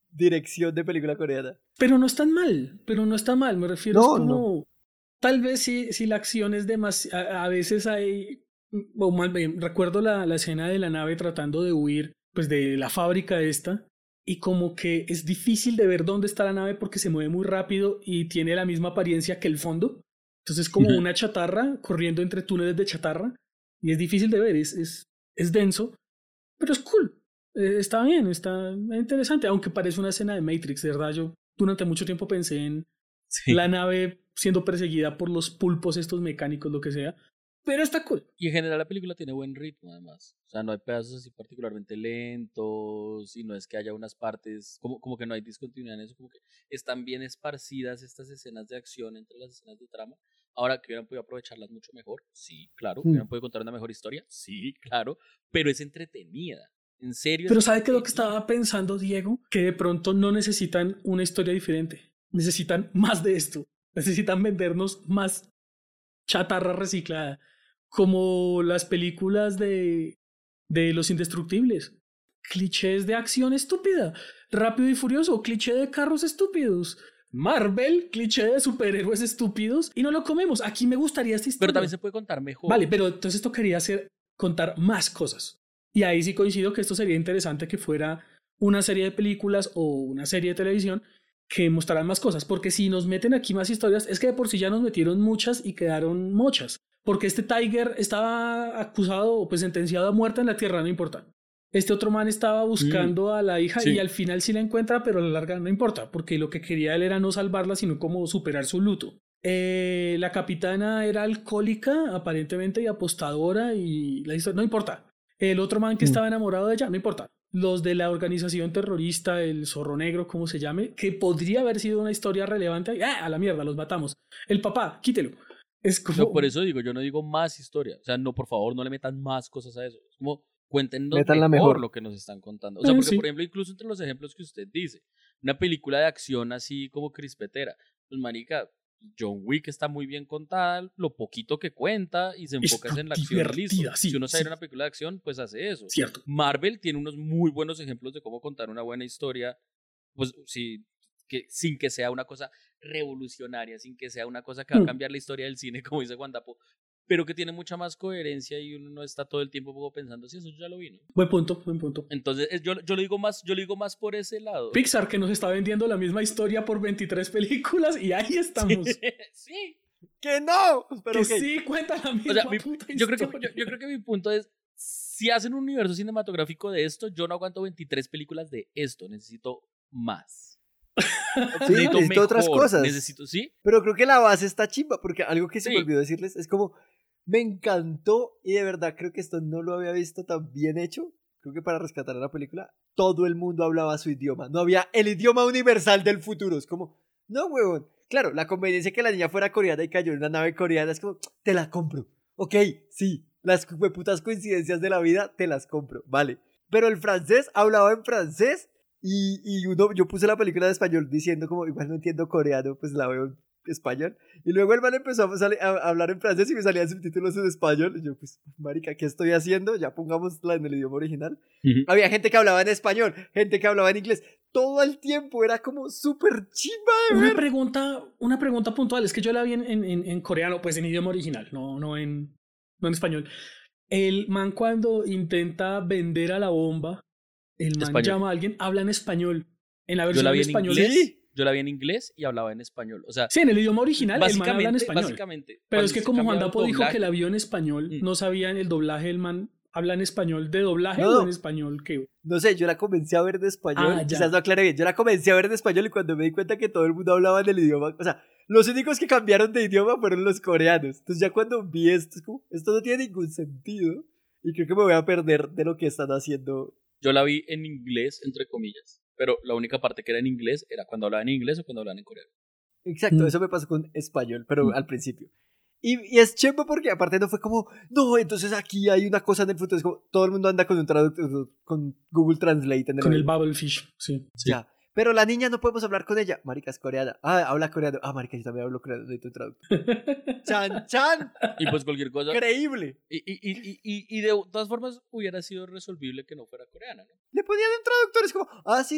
Speaker 3: dirección de película coreana.
Speaker 2: Pero no es tan mal, pero no está mal, me refiero
Speaker 3: No,
Speaker 2: es como...
Speaker 3: no.
Speaker 2: Tal vez si, si la acción es demasiado... A, a veces hay... O mal, bien, recuerdo la, la escena de la nave tratando de huir pues de la fábrica esta y como que es difícil de ver dónde está la nave porque se mueve muy rápido y tiene la misma apariencia que el fondo. Entonces es como una chatarra corriendo entre túneles de chatarra y es difícil de ver, es, es, es denso, pero es cool. Eh, está bien, está interesante, aunque parece una escena de Matrix, de verdad. Yo durante mucho tiempo pensé en sí. la nave siendo perseguida por los pulpos estos mecánicos, lo que sea, pero está cool.
Speaker 1: Y en general la película tiene buen ritmo además, o sea, no hay pedazos así particularmente lentos y no es que haya unas partes, como, como que no hay discontinuidad en eso, como que están bien esparcidas estas escenas de acción entre las escenas de trama. Ahora, que hubieran podido aprovecharlas mucho mejor, sí, claro, mm. hubieran podido contar una mejor historia, sí, claro, pero es entretenida. En serio.
Speaker 2: Pero ¿sabe qué es lo que estaba pensando, Diego? Que de pronto no necesitan una historia diferente. Necesitan más de esto. Necesitan vendernos más chatarra reciclada. Como las películas de, de Los Indestructibles. Clichés de acción estúpida. Rápido y Furioso, cliché de carros estúpidos. Marvel, cliché de superhéroes estúpidos. Y no lo comemos. Aquí me gustaría esta historia.
Speaker 1: Pero también se puede contar mejor.
Speaker 2: Vale, pero entonces tocaría hacer, contar más cosas. Y ahí sí coincido que esto sería interesante que fuera una serie de películas o una serie de televisión que mostraran más cosas, porque si nos meten aquí más historias, es que de por sí ya nos metieron muchas y quedaron mochas, porque este Tiger estaba acusado o pues sentenciado a muerte en la Tierra, no importa. Este otro man estaba buscando mm, a la hija sí. y al final sí la encuentra, pero a la larga no importa, porque lo que quería él era no salvarla, sino como superar su luto. Eh, la capitana era alcohólica, aparentemente, y apostadora, y la historia no importa. El otro man que estaba enamorado de ella, no importa. Los de la organización terrorista, el Zorro Negro, como se llame, que podría haber sido una historia relevante. ¡Ah, a la mierda, los matamos! El papá, quítelo. Es como...
Speaker 1: No, por eso digo, yo no digo más historia. O sea, no, por favor, no le metan más cosas a eso. Es como, cuéntenos mejor, mejor lo que nos están contando. O sea, porque, sí. por ejemplo, incluso entre los ejemplos que usted dice, una película de acción así como crispetera, pues, marica... John Wick está muy bien contada, lo poquito que cuenta y se enfoca en la acción, listo. Sí, si uno sabe sí. una película de acción, pues hace eso.
Speaker 2: Cierto.
Speaker 1: Marvel tiene unos muy buenos ejemplos de cómo contar una buena historia, pues sí, que, sin que sea una cosa revolucionaria, sin que sea una cosa que va a cambiar la historia del cine, como dice Juan Dapo, pero que tiene mucha más coherencia y uno no está todo el tiempo pensando, si sí, eso ya lo vi, ¿no?
Speaker 2: Buen punto, buen punto.
Speaker 1: Entonces, yo, yo, lo digo más, yo lo digo más por ese lado.
Speaker 2: Pixar, que nos está vendiendo la misma historia por veintitrés películas y ahí estamos.
Speaker 1: Sí. sí.
Speaker 3: ¡Que no!
Speaker 2: Pero que okay. sí, cuenta la misma
Speaker 1: o sea, mi,
Speaker 2: puta
Speaker 1: yo, creo que, yo, yo creo que mi punto es, si hacen un universo cinematográfico de esto, yo no aguanto veintitrés películas de esto, necesito más.
Speaker 3: Sí, necesito, necesito otras cosas.
Speaker 1: Necesito, ¿sí?
Speaker 3: Pero creo que la base está chimba, porque algo que se sí. me olvidó decirles es como, me encantó y de verdad creo que esto no lo había visto tan bien hecho. Creo que para rescatar a la película, todo el mundo hablaba su idioma. No había el idioma universal del futuro. Es como, no, huevón. Claro, la conveniencia que la niña fuera coreana y cayó en una nave coreana es como, te la compro. Ok, sí, las putas coincidencias de la vida te las compro, vale. Pero el francés hablaba en francés y, y uno, yo puse la película en español diciendo como, igual no entiendo coreano, pues la veo en español. Y luego el man empezó a, a hablar en francés y me salían subtítulos en español. Y yo, pues, marica, ¿qué estoy haciendo? Ya pongámosla en el idioma original. Uh-huh. Había gente que hablaba en español, gente que hablaba en inglés. Todo el tiempo era como súper chimba de
Speaker 2: una
Speaker 3: ver.
Speaker 2: Pregunta, una pregunta puntual. Es que yo la vi en, en, en coreano, pues en idioma original, no, no, en, no en español. El man cuando intenta vender a la bomba, el man español. llama a alguien, habla en español. En la versión
Speaker 1: yo la vi
Speaker 2: en español.
Speaker 1: En inglés. Yo la vi en inglés y hablaba en español. O sea,
Speaker 2: sí, en el idioma original el man habla en español.
Speaker 1: Básicamente.
Speaker 2: Pero es que como Juan Dapo dijo que la vio en español, mm. no sabía en el doblaje el man habla en español de doblaje no, o en español qué.
Speaker 3: No sé, yo la comencé a ver de español. Ah, quizás no aclaré bien. Yo la comencé a ver de español y cuando me di cuenta que todo el mundo hablaba en el idioma, o sea, los únicos que cambiaron de idioma fueron los coreanos. Entonces ya cuando vi esto, es como, esto no tiene ningún sentido y creo que me voy a perder de lo que están haciendo.
Speaker 1: Yo la vi en inglés, entre comillas. Pero la única parte que era en inglés era cuando hablaban en inglés o cuando hablaban en coreano.
Speaker 3: Exacto, mm. eso me pasó con español, pero mm. al principio. Y, y es chembo porque aparte no fue como, no, entonces aquí hay una cosa en el futuro. Es como, todo el mundo anda con un traductor, con Google Translate. En el
Speaker 2: con el Babblefish, sí.
Speaker 3: Ya. Sí. Pero la niña no podemos hablar con ella. Marica, es coreana. Ah, habla coreano. Ah, marica, yo también hablo coreano. Necesito un traductor. ¡Chan, chan!
Speaker 1: Y pues cualquier cosa.
Speaker 3: Increíble.
Speaker 1: Y, y, y, y, y de todas formas hubiera sido resolvible que no fuera coreana, ¿no?
Speaker 3: Le ponían un traductor. Es como, ah, sí.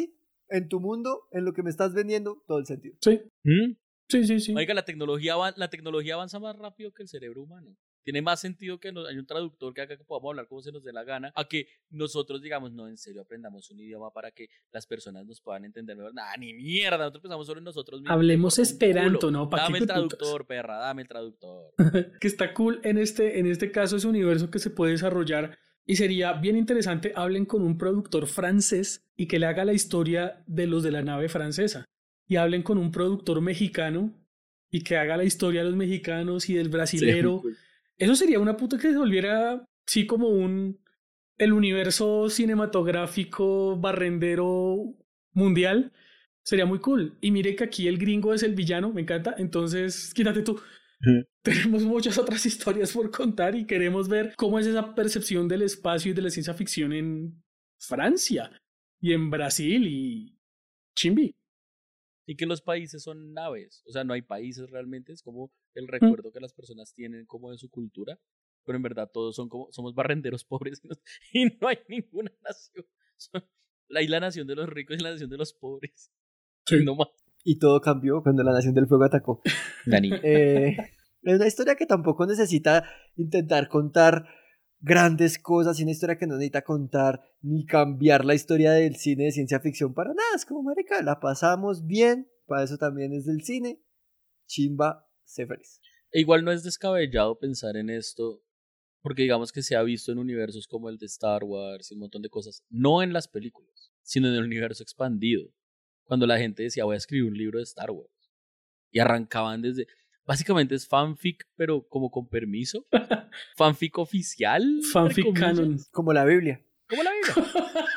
Speaker 3: en tu mundo, en lo que me estás vendiendo, todo el sentido.
Speaker 2: Sí.
Speaker 1: ¿Mm?
Speaker 2: Sí, sí, sí.
Speaker 1: Oiga, la tecnología, va, la tecnología avanza más rápido que el cerebro humano. Tiene más sentido que nos, hay un traductor que haga que podamos hablar como se nos dé la gana, a que nosotros digamos, no, en serio, aprendamos un idioma para que las personas nos puedan entender mejor. Nah, ni mierda, nosotros pensamos solo en nosotros mismos.
Speaker 2: Hablemos esperanto, ¿no? ¿Pa
Speaker 1: Dame
Speaker 2: qué
Speaker 1: el
Speaker 2: putas?
Speaker 1: traductor, perra, dame el traductor.
Speaker 2: Que está cool en este, en este caso, ese universo que se puede desarrollar. Y sería bien interesante, hablen con un productor francés y que le haga la historia de los de la nave francesa. Y hablen con un productor mexicano y que haga la historia de los mexicanos y del brasilero.
Speaker 1: Sí, cool.
Speaker 2: Eso sería una puta que se volviera, sí, como un... el universo cinematográfico barrendero mundial. Sería muy cool. Y mire que aquí el gringo es el villano, me encanta. Entonces, quítate tú. Tenemos muchas otras historias por contar y queremos ver cómo es esa percepción del espacio y de la ciencia ficción en Francia y en Brasil y Chimbi.
Speaker 1: Y que los países son naves, o sea, no hay países realmente, es como el recuerdo que las personas tienen como de su cultura, pero en verdad todos son como, somos barrenderos pobres y no, y no hay ninguna nación. Hay la nación de los ricos y la nación de los pobres.
Speaker 2: Sí.
Speaker 1: No más.
Speaker 3: Y todo cambió cuando la Nación del Fuego atacó.
Speaker 1: Dani.
Speaker 3: Eh, es una historia que tampoco necesita intentar contar grandes cosas, y una historia que no necesita contar ni cambiar la historia del cine de ciencia ficción para nada. Es como, marica, la pasamos bien, para eso también es del cine. Chimba, sé feliz.
Speaker 1: E igual no es descabellado pensar en esto, porque digamos que se ha visto en universos como el de Star Wars y un montón de cosas, no en las películas, sino en el universo expandido. Cuando la gente decía, voy a escribir un libro de Star Wars. Y arrancaban desde... Básicamente es fanfic, pero como con permiso. Fanfic oficial.
Speaker 2: Fanfic canon.
Speaker 3: Como la Biblia.
Speaker 1: Como la Biblia.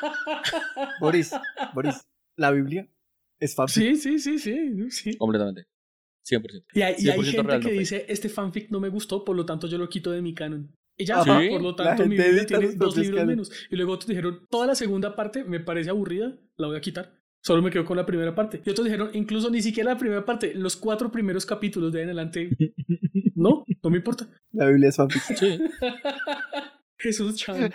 Speaker 3: Boris, Boris, la Biblia es fanfic.
Speaker 2: Sí, sí, sí, sí, sí.
Speaker 1: Completamente. cien por ciento.
Speaker 2: Y hay, y hay gente
Speaker 1: real,
Speaker 2: que
Speaker 1: no
Speaker 2: dice, este fanfic no me gustó, por lo tanto yo lo quito de mi canon. Y ya,
Speaker 1: ¿Sí?
Speaker 2: por lo tanto mi
Speaker 3: gente
Speaker 2: Biblia
Speaker 3: edita
Speaker 2: tiene
Speaker 3: los
Speaker 2: dos
Speaker 3: propios
Speaker 2: libros
Speaker 3: canon.
Speaker 2: menos. Y luego otros dijeron, toda la segunda parte me parece aburrida, la voy a quitar. Solo me quedo con la primera parte. Y otros dijeron, incluso ni siquiera la primera parte, los cuatro primeros capítulos de ahí en adelante. No, no me importa.
Speaker 3: La Biblia es fanfic.
Speaker 1: Sí.
Speaker 2: Jesús Chan.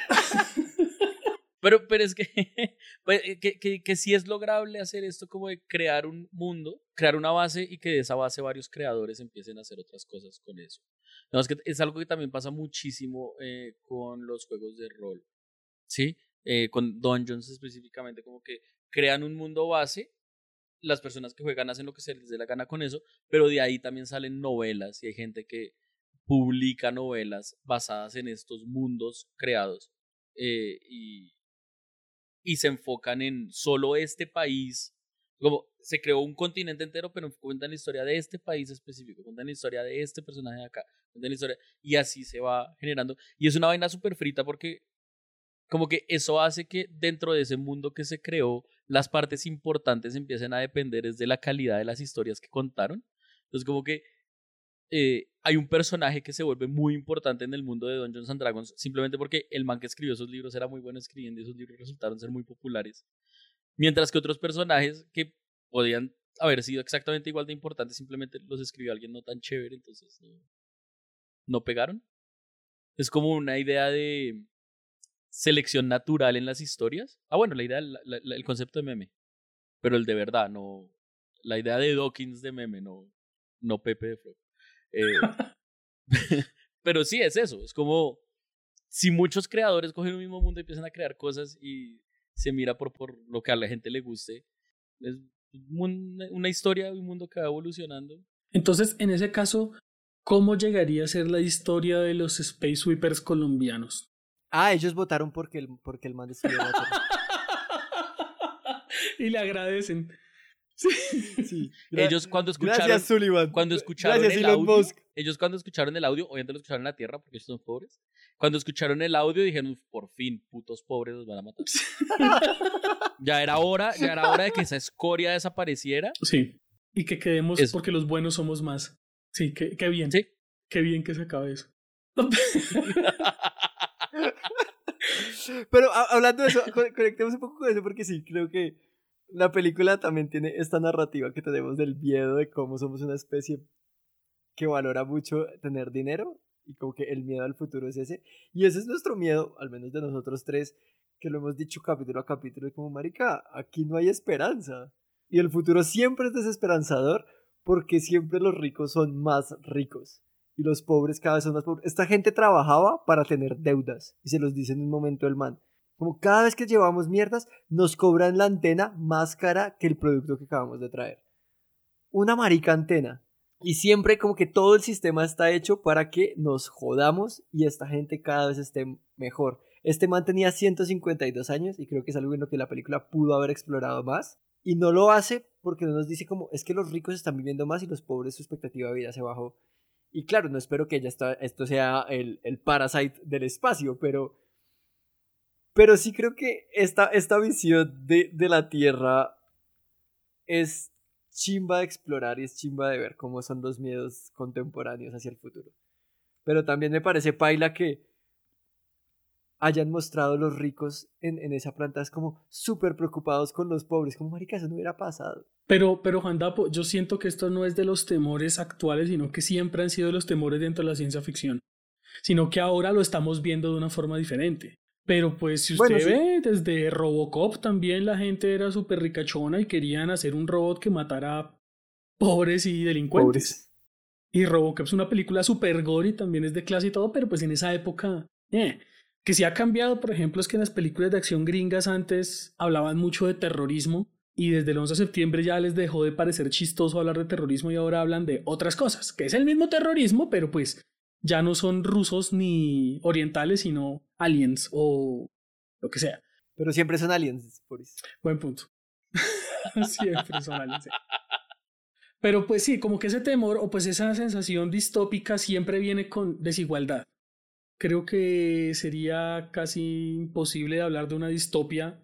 Speaker 1: Pero, pero es que, pues, que, que, que sí es lograble hacer esto como de crear un mundo, crear una base y que de esa base varios creadores empiecen a hacer otras cosas con eso. No, es, que es algo que también pasa muchísimo eh, con los juegos de rol, ¿sí? Eh, con Dungeons específicamente, como que crean un mundo base, las personas que juegan hacen lo que se les dé la gana con eso, pero de ahí también salen novelas y hay gente que publica novelas basadas en estos mundos creados eh, y, y se enfocan en solo este país, como se creó un continente entero, pero cuentan la historia de este país específico, cuentan la historia de este personaje de acá, cuentan la historia, y así se va generando, y es una vaina súper frita porque como que eso hace que dentro de ese mundo que se creó, las partes importantes empiecen a depender es de la calidad de las historias que contaron. Entonces como que eh, hay un personaje que se vuelve muy importante en el mundo de Dungeons and Dragons simplemente porque el man que escribió esos libros era muy bueno escribiendo y esos libros resultaron ser muy populares. Mientras que otros personajes que podían haber sido exactamente igual de importantes simplemente los escribió alguien no tan chévere, entonces no, no pegaron. Es como una idea de selección natural en las historias. Ah, bueno, la idea, la, la, el concepto de meme. Pero el de verdad, no. La idea de Dawkins de meme, no, no Pepe de Frog. Eh, pero sí, es eso. Es como si muchos creadores cogen un mismo mundo y empiezan a crear cosas y se mira por, por lo que a la gente le guste. Es un, una historia de un mundo que va evolucionando.
Speaker 2: Entonces, en ese caso, ¿cómo llegaría a ser la historia de los Space Sweepers colombianos?
Speaker 3: Ah, ellos votaron porque el, porque el man escribió la serie.
Speaker 2: Y le agradecen.
Speaker 3: Sí. Sí.
Speaker 1: Ellos cuando escucharon,
Speaker 3: Gracias, Sullivan.
Speaker 1: cuando escucharon
Speaker 3: Gracias,
Speaker 1: el
Speaker 3: Elon
Speaker 1: audio,
Speaker 3: Musk.
Speaker 1: ellos cuando escucharon el audio, obviamente lo escucharon en la tierra porque ellos son pobres. Cuando escucharon el audio dijeron, por fin, putos pobres los van a matar. ya era hora, ya era hora de que esa escoria desapareciera.
Speaker 2: Sí. Y que quedemos
Speaker 1: Eso.
Speaker 2: porque los buenos somos más. Sí, qué, qué bien.
Speaker 1: Sí.
Speaker 2: Qué bien que se acabe eso.
Speaker 3: Pero a, hablando de eso, conectemos un poco con eso porque sí, creo que la película también tiene esta narrativa que tenemos del miedo de cómo somos una especie que valora mucho tener dinero y como que el miedo al futuro es ese. Y ese es nuestro miedo, al menos de nosotros tres, que lo hemos dicho capítulo a capítulo, como marica, aquí no hay esperanza. Y el futuro siempre es desesperanzador porque siempre los ricos son más ricos y los pobres cada vez son más pobres. Esta gente trabajaba para tener deudas y se los dice en un momento el man. Como cada vez que llevamos mierdas, nos cobran la antena más cara que el producto que acabamos de traer. Una marica antena. Y siempre como que todo el sistema está hecho para que nos jodamos y esta gente cada vez esté mejor. Este man tenía ciento cincuenta y dos años y creo que es algo en lo que la película pudo haber explorado más. Y no lo hace porque no nos dice como, es que los ricos están viviendo más y los pobres su expectativa de vida se bajó. Y claro, no espero que ya está, esto sea el, el Parasite del espacio, pero... Pero sí creo que esta, esta visión de, de la Tierra es chimba de explorar y es chimba de ver cómo son los miedos contemporáneos hacia el futuro. Pero también me parece paila que hayan mostrado los ricos en, en esa planta, es como súper preocupados con los pobres, como marica, eso no hubiera pasado.
Speaker 2: Pero, pero Juan Dapo, yo siento que esto no es de los temores actuales, sino que siempre han sido los temores dentro de la ciencia ficción, sino que ahora lo estamos viendo de una forma diferente. Pero pues si usted bueno, ve, sí. Desde Robocop también la gente era súper ricachona y querían hacer un robot que matara pobres y delincuentes. Pobres. Y Robocop es una película súper gore y también es de clase y todo, pero pues en esa época... Eh, que sí ha cambiado, por ejemplo, es que en las películas de acción gringas antes hablaban mucho de terrorismo y desde el once de septiembre ya les dejó de parecer chistoso hablar de terrorismo y ahora hablan de otras cosas, que es el mismo terrorismo, pero pues... ya no son rusos ni orientales, sino aliens o lo que sea.
Speaker 3: Pero siempre son aliens, por eso.
Speaker 2: Buen punto. Siempre son aliens. Sí. Pero pues sí, como que ese temor o pues esa sensación distópica siempre viene con desigualdad. Creo que sería casi imposible hablar de una distopia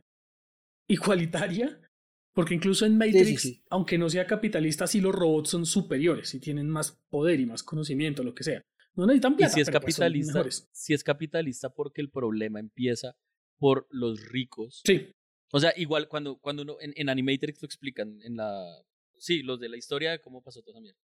Speaker 2: igualitaria, porque incluso en Matrix, sí, sí, sí. aunque no sea capitalista, sí los robots son superiores y tienen más poder y más conocimiento, lo que sea. No necesitan plata,
Speaker 1: y si es
Speaker 2: pero
Speaker 1: capitalista,
Speaker 2: pues
Speaker 1: si es capitalista porque el problema empieza por los ricos.
Speaker 2: Sí.
Speaker 1: O sea, igual cuando, cuando uno en, en Animatrix lo explican, en la sí, los de la historia de cómo pasó toda esa mierda.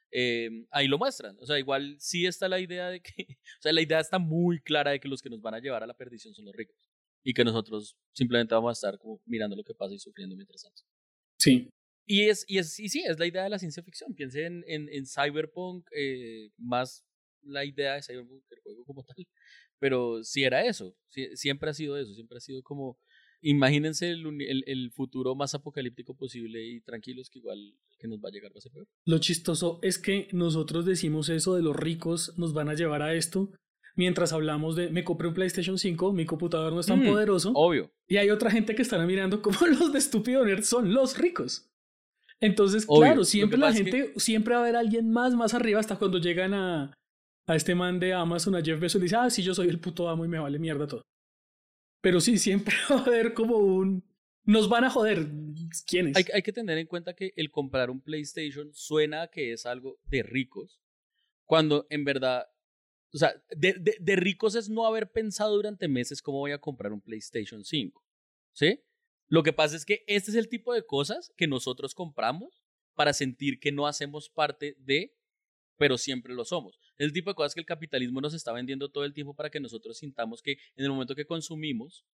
Speaker 1: Eh, ahí lo muestran. O sea, igual sí está la idea de que, o sea, la idea está muy clara de que los que nos van a llevar a la perdición son los ricos y que nosotros simplemente vamos a estar como mirando lo que pasa y sufriendo mientras tanto.
Speaker 2: Sí.
Speaker 1: Y es, y es, y sí, es la idea de la ciencia ficción. Piense en, en, en Cyberpunk, eh, más la idea de Cyberpunk que el juego como tal, pero sí era eso, sí, siempre ha sido eso, siempre ha sido como, imagínense el, el, el futuro más apocalíptico posible y tranquilos que igual que nos va a llegar va a ser peor.
Speaker 2: Lo chistoso es que nosotros decimos eso de los ricos nos van a llevar a esto, mientras hablamos de, me compré un PlayStation cinco, mi computador no es tan mm, poderoso,
Speaker 1: obvio.
Speaker 2: Y hay otra gente que estará mirando como los de Estúpido Nerd son los ricos. Entonces,
Speaker 1: obvio.
Speaker 2: Claro, siempre la gente, que... siempre va a haber alguien más, más arriba hasta cuando llegan a a este man de Amazon, a Jeff Bezos, le dice, ah, sí, yo soy el puto amo y me vale mierda todo. Pero sí, siempre va a haber como un... Nos van a joder. ¿Quiénes?
Speaker 1: Hay, hay que tener en cuenta que el comprar un PlayStation suena a que es algo de ricos, cuando en verdad, o sea, de, de, de ricos es no haber pensado durante meses cómo voy a comprar un PlayStation cinco, ¿sí? Lo que pasa es que este es el tipo de cosas que nosotros compramos para sentir que no hacemos parte de... pero siempre lo somos. Es el tipo de cosas que el capitalismo nos está vendiendo todo el tiempo para que nosotros sintamos que en el momento que consumimos,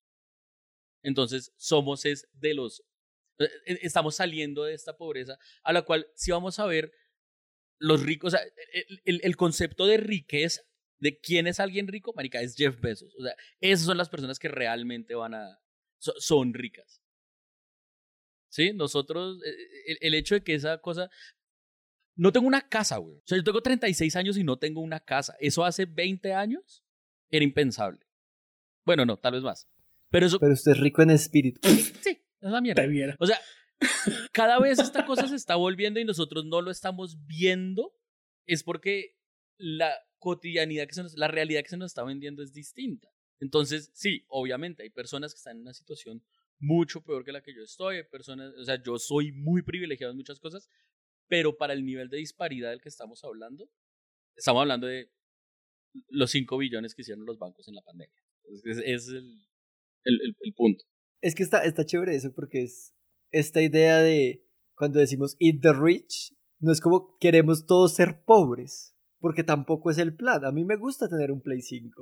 Speaker 1: entonces somos es de los... Estamos saliendo de esta pobreza a la cual si vamos a ver los ricos, o sea, el, el, el concepto de riqueza, de quién es alguien rico, marica, es Jeff Bezos. O sea, esas son las personas que realmente van a... So, son ricas. ¿Sí? Nosotros, el, el hecho de que esa cosa... No tengo una casa, güey. O sea, yo tengo treinta y seis años y no tengo una casa. Eso hace veinte años era impensable. Bueno, no, tal vez más. Pero eso...
Speaker 3: Pero usted es rico en espíritu.
Speaker 1: Sí, es la mierda. O sea, cada vez esta cosa se está volviendo y nosotros no lo estamos viendo. Es porque la cotidianidad que se nos... la realidad que se nos está vendiendo es distinta. Entonces, sí, obviamente hay personas que están en una situación mucho peor que la que yo estoy. Hay personas... O sea, yo soy muy privilegiado en muchas cosas, pero para el nivel de disparidad del que estamos hablando, estamos hablando de los cinco billones que hicieron los bancos en la pandemia. Ese es el, el, el, el punto.
Speaker 3: Es que está, está chévere eso porque es esta idea de cuando decimos eat the rich, no es como queremos todos ser pobres, porque tampoco es el plan. A mí me gusta tener un Play cinco.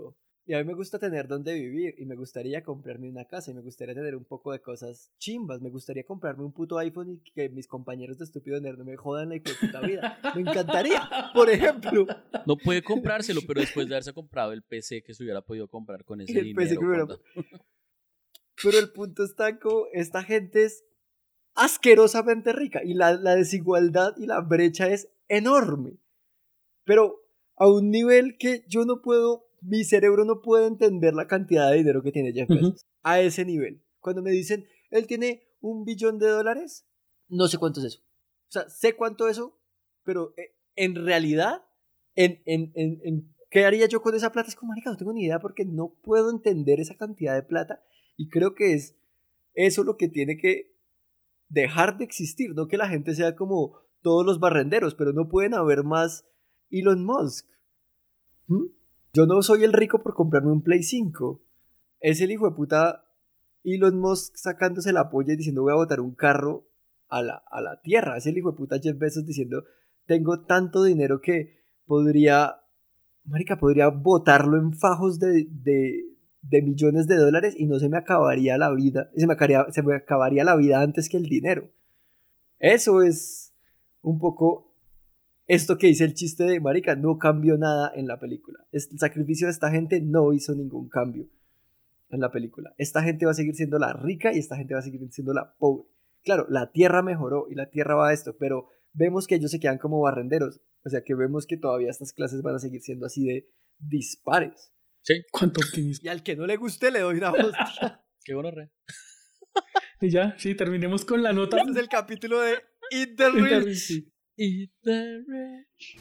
Speaker 3: Y a mí me gusta tener donde vivir, y me gustaría comprarme una casa, y me gustaría tener un poco de cosas chimbas, me gustaría comprarme un puto iPhone y que mis compañeros de Estúpido Nerd no me jodan la puta vida. Me encantaría, por ejemplo.
Speaker 1: No puede comprárselo, pero después de haberse comprado el P C que se hubiera podido comprar con ese
Speaker 3: El
Speaker 1: dinero.
Speaker 3: P C que hubiera...
Speaker 1: cuando...
Speaker 3: Pero el punto está como, esta gente es asquerosamente rica, y la, la desigualdad y la brecha es enorme. Pero a un nivel que yo no puedo... Mi cerebro no puede entender la cantidad de dinero que tiene Jeff Bezos. Uh-huh. A ese nivel. Cuando me dicen, él tiene un billón de dólares, no sé cuánto es eso. O sea, sé cuánto es eso, pero en realidad, en, en, en, en ¿qué haría yo con esa plata? Es como, marica, no tengo ni idea porque no puedo entender esa cantidad de plata. Y creo que es eso lo que tiene que dejar de existir. No que la gente sea como todos los barrenderos, pero no pueden haber más Elon Musk. ¿Mm? Yo no soy el rico por comprarme un Play cinco. Es el hijo de puta Elon Musk sacándose la polla y diciendo voy a botar un carro a la, a la tierra. Es el hijo de puta Jeff Bezos diciendo tengo tanto dinero que podría, marica, podría botarlo en fajos de, de, de millones de dólares y no se me acabaría la vida. Se me acabaría, se me acabaría la vida antes que el dinero. Eso es un poco... Esto que dice el chiste de marica, no cambió nada en la película. El sacrificio de esta gente no hizo ningún cambio en la película. Esta gente va a seguir siendo la rica y esta gente va a seguir siendo la pobre. Claro, la tierra mejoró y la tierra va a esto, pero vemos que ellos se quedan como barrenderos. O sea que vemos que todavía estas clases van a seguir siendo así de dispares.
Speaker 1: Sí.
Speaker 2: ¿Cuánto optimismo?
Speaker 3: Y al que no le guste le doy una hostia.
Speaker 1: Qué bueno, re.
Speaker 2: Y ya, sí, terminemos con la nota.
Speaker 3: Este es el capítulo de Eat the Rich.
Speaker 1: Eat the rich.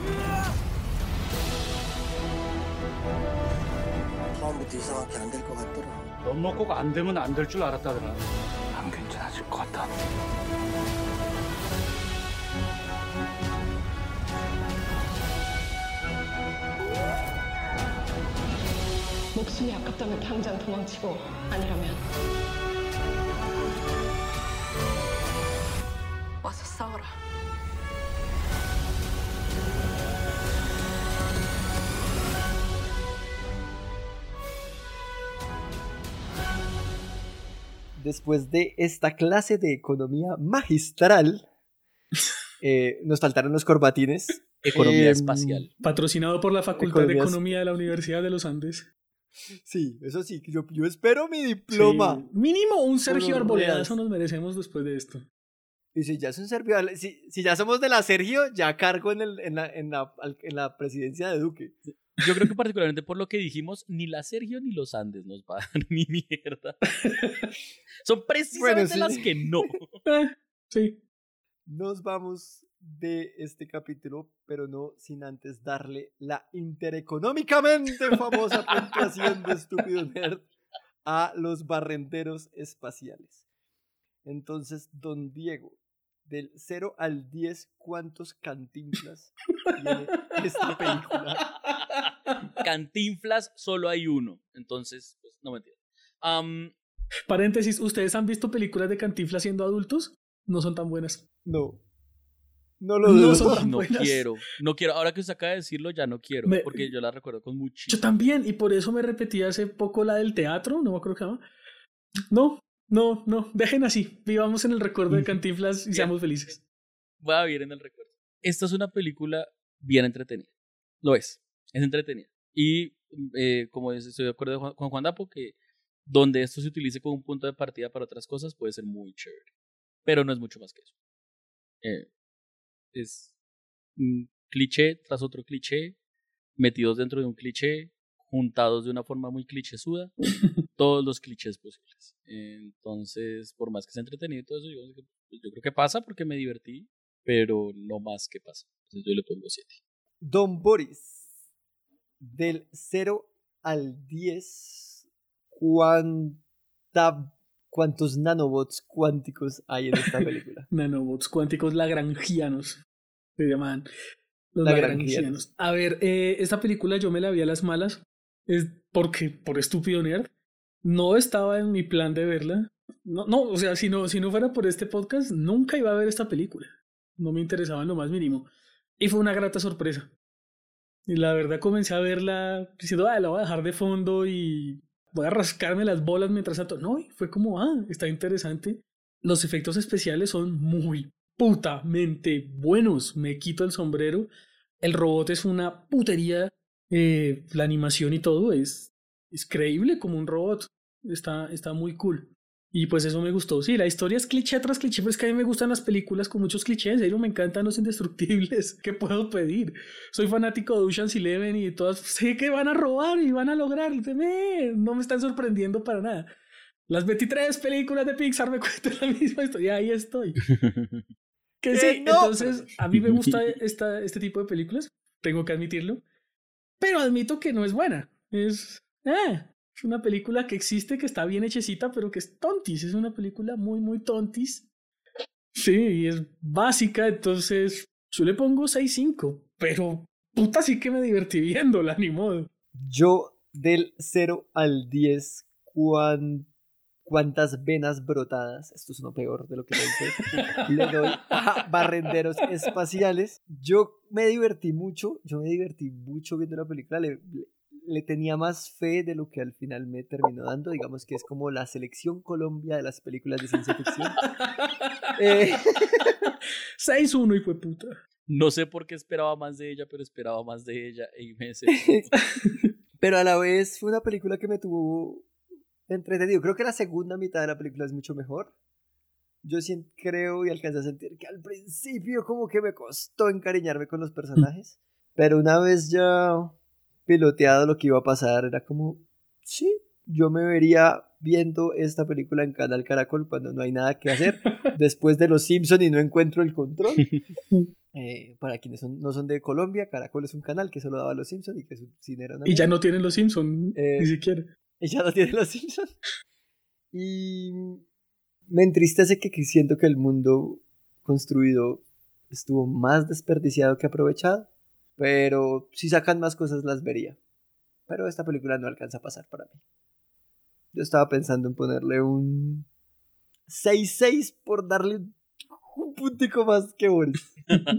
Speaker 8: 처음부터 이상하게 안 될 것 같더라.
Speaker 9: 넌 뭐 꼭 안 되면 안 될 줄 알았다더라.
Speaker 5: 안 괜찮아질 것 같다.
Speaker 10: 목숨이 아깝다면 당장 도망치고 아니라면 와서 싸워라.
Speaker 3: Después de esta clase de economía magistral, eh, nos faltaron los corbatines.
Speaker 1: Economía
Speaker 3: eh,
Speaker 1: espacial.
Speaker 2: Patrocinado por la Facultad Economía... de Economía de la Universidad de los Andes.
Speaker 3: Sí, eso sí, yo, yo espero mi diploma.
Speaker 2: Sí. Mínimo un Sergio Arboleda, eso nos merecemos después de esto.
Speaker 3: Y si ya es un Sergio, si, si ya somos de la Sergio, ya cargo en, el, en, la, en, la, en la presidencia de Duque.
Speaker 1: Yo creo que particularmente por lo que dijimos, ni la Sergio ni los Andes nos van a dar ni mierda. Son precisamente bueno, sí. las que no.
Speaker 2: Sí.
Speaker 3: Nos vamos de este capítulo, pero no sin antes darle la intereconómicamente famosa puntuación de Estúpido Nerd a los barrenderos espaciales. Entonces, don Diego, del cero al diez, ¿cuántos Cantinflas tiene esta película?
Speaker 1: Cantinflas solo hay uno, entonces, pues, no me entiendo. Um,
Speaker 2: Paréntesis, ¿ustedes han visto películas de Cantinflas siendo adultos? No son tan buenas.
Speaker 3: No. No lo dudo.
Speaker 2: No son tan
Speaker 1: no
Speaker 2: buenas.
Speaker 1: quiero, no quiero. Ahora que usted acaba de decirlo, ya no quiero, me, porque yo la recuerdo con muchísimo.
Speaker 2: Yo también, y por eso me repetí hace poco la del teatro, no me acuerdo qué se llama. No, no, no, dejen así. Vivamos en el recuerdo de Cantinflas y bien. Seamos felices.
Speaker 1: Voy a vivir en el recuerdo. Esta es una película bien entretenida. Lo es, es entretenida. Y eh, como estoy de acuerdo con Juan, Juan Dapo, que donde esto se utilice como un punto de partida para otras cosas puede ser muy chévere. Pero no es mucho más que eso. Eh, es un cliché tras otro cliché, metidos dentro de un cliché, juntados de una forma muy clichésuda, todos los clichés posibles. Entonces, por más que sea entretenido y todo eso, yo, yo creo que pasa porque me divertí, pero no más que pasa. Entonces yo le pongo siete.
Speaker 3: Don Boris, del cero al diez, ¿cuánta, ¿cuántos nanobots cuánticos hay en esta película?
Speaker 2: Nanobots cuánticos lagrangianos se llaman los lagrangianos. A ver, eh, esta película yo me la vi a las malas, es porque por estúpido nerd no estaba en mi plan de verla. No, no, o sea, si no, si no fuera por este podcast, nunca iba a ver esta película. No me interesaba en lo más mínimo. Y fue una grata sorpresa. Y la verdad comencé a verla diciendo, ah, la voy a dejar de fondo y voy a rascarme las bolas mientras tanto. No, y fue como, ah, está interesante. Los efectos especiales son muy putamente buenos. Me quito el sombrero. El robot es una putería. Eh, la animación y todo es, es creíble como un robot. Está, está muy cool. Y pues eso me gustó. Sí, la historia es cliché tras cliché, pero es que a mí me gustan las películas con muchos clichés. En serio, me encantan los indestructibles. ¿Qué puedo pedir? Soy fanático de Ocean's Eleven y todas. Sé que van a robar y van a lograr. No me están sorprendiendo para nada. Las veintitrés películas de Pixar me cuentan la misma historia. Ahí estoy. Que sí, no. Entonces a mí me gusta esta, este tipo de películas. Tengo que admitirlo. Pero admito que no es buena. Es... Eh, Es una película que existe, que está bien hechecita, pero que es tontis. Es una película muy, muy tontis. Sí, y es básica, entonces yo le pongo seis cinco. Pero puta, sí que me divertí viéndola, ni modo.
Speaker 3: Yo del cero al diez, ¿cuán, ¿cuántas venas brotadas? Esto es uno peor de lo que pensé. Le doy a Barrenderos Espaciales. Yo me divertí mucho, yo me divertí mucho viendo la película. Le, le, le tenía más fe de lo que al final me terminó dando. Digamos que es como la selección Colombia de las películas de ciencia ficción. eh...
Speaker 2: seis uno y fue puta.
Speaker 1: No sé por qué esperaba más de ella, pero esperaba más de ella y me
Speaker 3: Pero a la vez fue una película que me tuvo entretenido. Creo que la segunda mitad de la película es mucho mejor. Yo sí creo y alcancé a sentir que al principio como que me costó encariñarme con los personajes. Pero una vez ya piloteado lo que iba a pasar, era como, sí, yo me vería viendo esta película en Canal Caracol cuando no hay nada que hacer, después de Los Simpson y no encuentro el control. Eh, para quienes son, no son de Colombia, Caracol es un canal que solo daba Los Simpson y que su cine era una...
Speaker 2: Y ya no tienen Los Simpson, eh, ni siquiera.
Speaker 3: Y ya no tienen Los Simpson. Y me entristece que, que siento que el mundo construido estuvo más desperdiciado que aprovechado. Pero si sacan más cosas las vería. Pero esta película no alcanza a pasar para mí. Yo estaba pensando en ponerle un seis seis por darle un puntico más que Boris.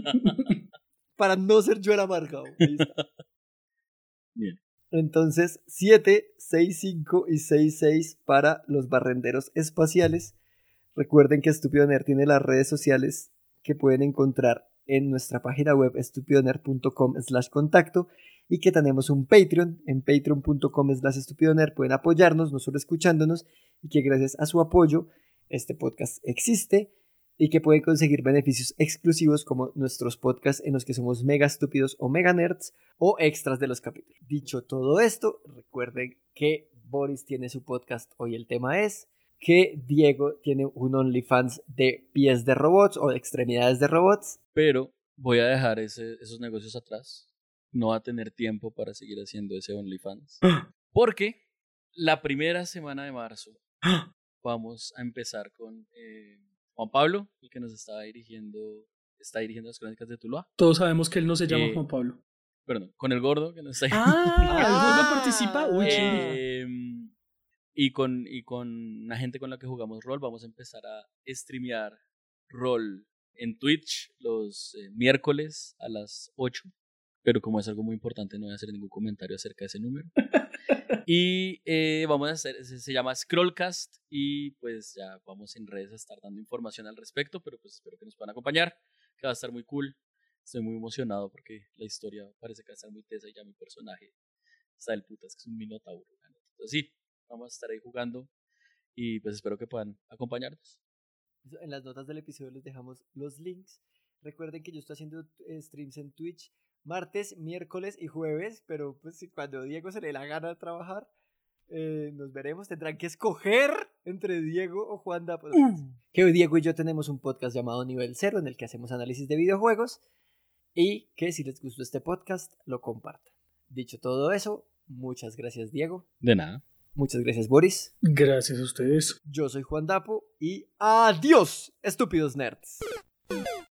Speaker 3: Para no ser yo el amargado. Ahí está.
Speaker 1: Bien.
Speaker 3: Entonces, siete, seis cinco y seis seis para los barrenderos espaciales. Recuerden que Estúpido Nerd tiene las redes sociales que pueden encontrar en nuestra página web estupidonerd.com slash contacto y que tenemos un Patreon en patreon.com slash estupidonerd. Pueden apoyarnos, no solo escuchándonos, y que gracias a su apoyo este podcast existe y que pueden conseguir beneficios exclusivos como nuestros podcasts en los que somos mega estúpidos o mega nerds o extras de los capítulos. Dicho todo esto, recuerden que Boris tiene su podcast, hoy el tema es que Diego tiene un OnlyFans de pies de robots o de extremidades de robots.
Speaker 1: Pero voy a dejar ese, esos negocios atrás. No va a tener tiempo para seguir haciendo ese OnlyFans. Porque la primera semana de marzo vamos a empezar con eh, Juan Pablo, el que nos está dirigiendo, está dirigiendo las Crónicas de Tuluá.
Speaker 2: Todos sabemos que él no se llama
Speaker 1: eh,
Speaker 2: Juan Pablo.
Speaker 1: Perdón, con el gordo que nos está
Speaker 2: Ah, el gordo participa. Uy,
Speaker 1: eh, y con y con una gente con la que jugamos rol vamos a empezar a streamear rol en Twitch los eh, miércoles a las ocho, pero como es algo muy importante no voy a hacer ningún comentario acerca de ese número. Y eh, vamos a hacer, se, se llama Scrollcast y pues ya vamos en redes a estar dando información al respecto, pero pues espero que nos puedan acompañar, que va a estar muy cool. Estoy muy emocionado porque la historia parece que va a estar muy tesa y ya mi personaje está del putas, que es un minotauro. Entonces sí, vamos a estar ahí jugando y pues espero que puedan acompañarnos.
Speaker 3: En las notas del episodio les dejamos los links. Recuerden que yo estoy haciendo streams en Twitch martes, miércoles y jueves, pero pues cuando Diego se le dé la gana de trabajar, eh, nos veremos. Tendrán que escoger entre Diego o Juanda. Pues, mm. Que Diego y yo tenemos un podcast llamado Nivel Cero en el que hacemos análisis de videojuegos y que si les gustó este podcast, lo compartan. Dicho todo eso, muchas gracias Diego.
Speaker 1: De nada.
Speaker 3: Muchas gracias Boris.
Speaker 2: Gracias a ustedes.
Speaker 3: Yo soy Juan Dapo y adiós, estúpidos nerds.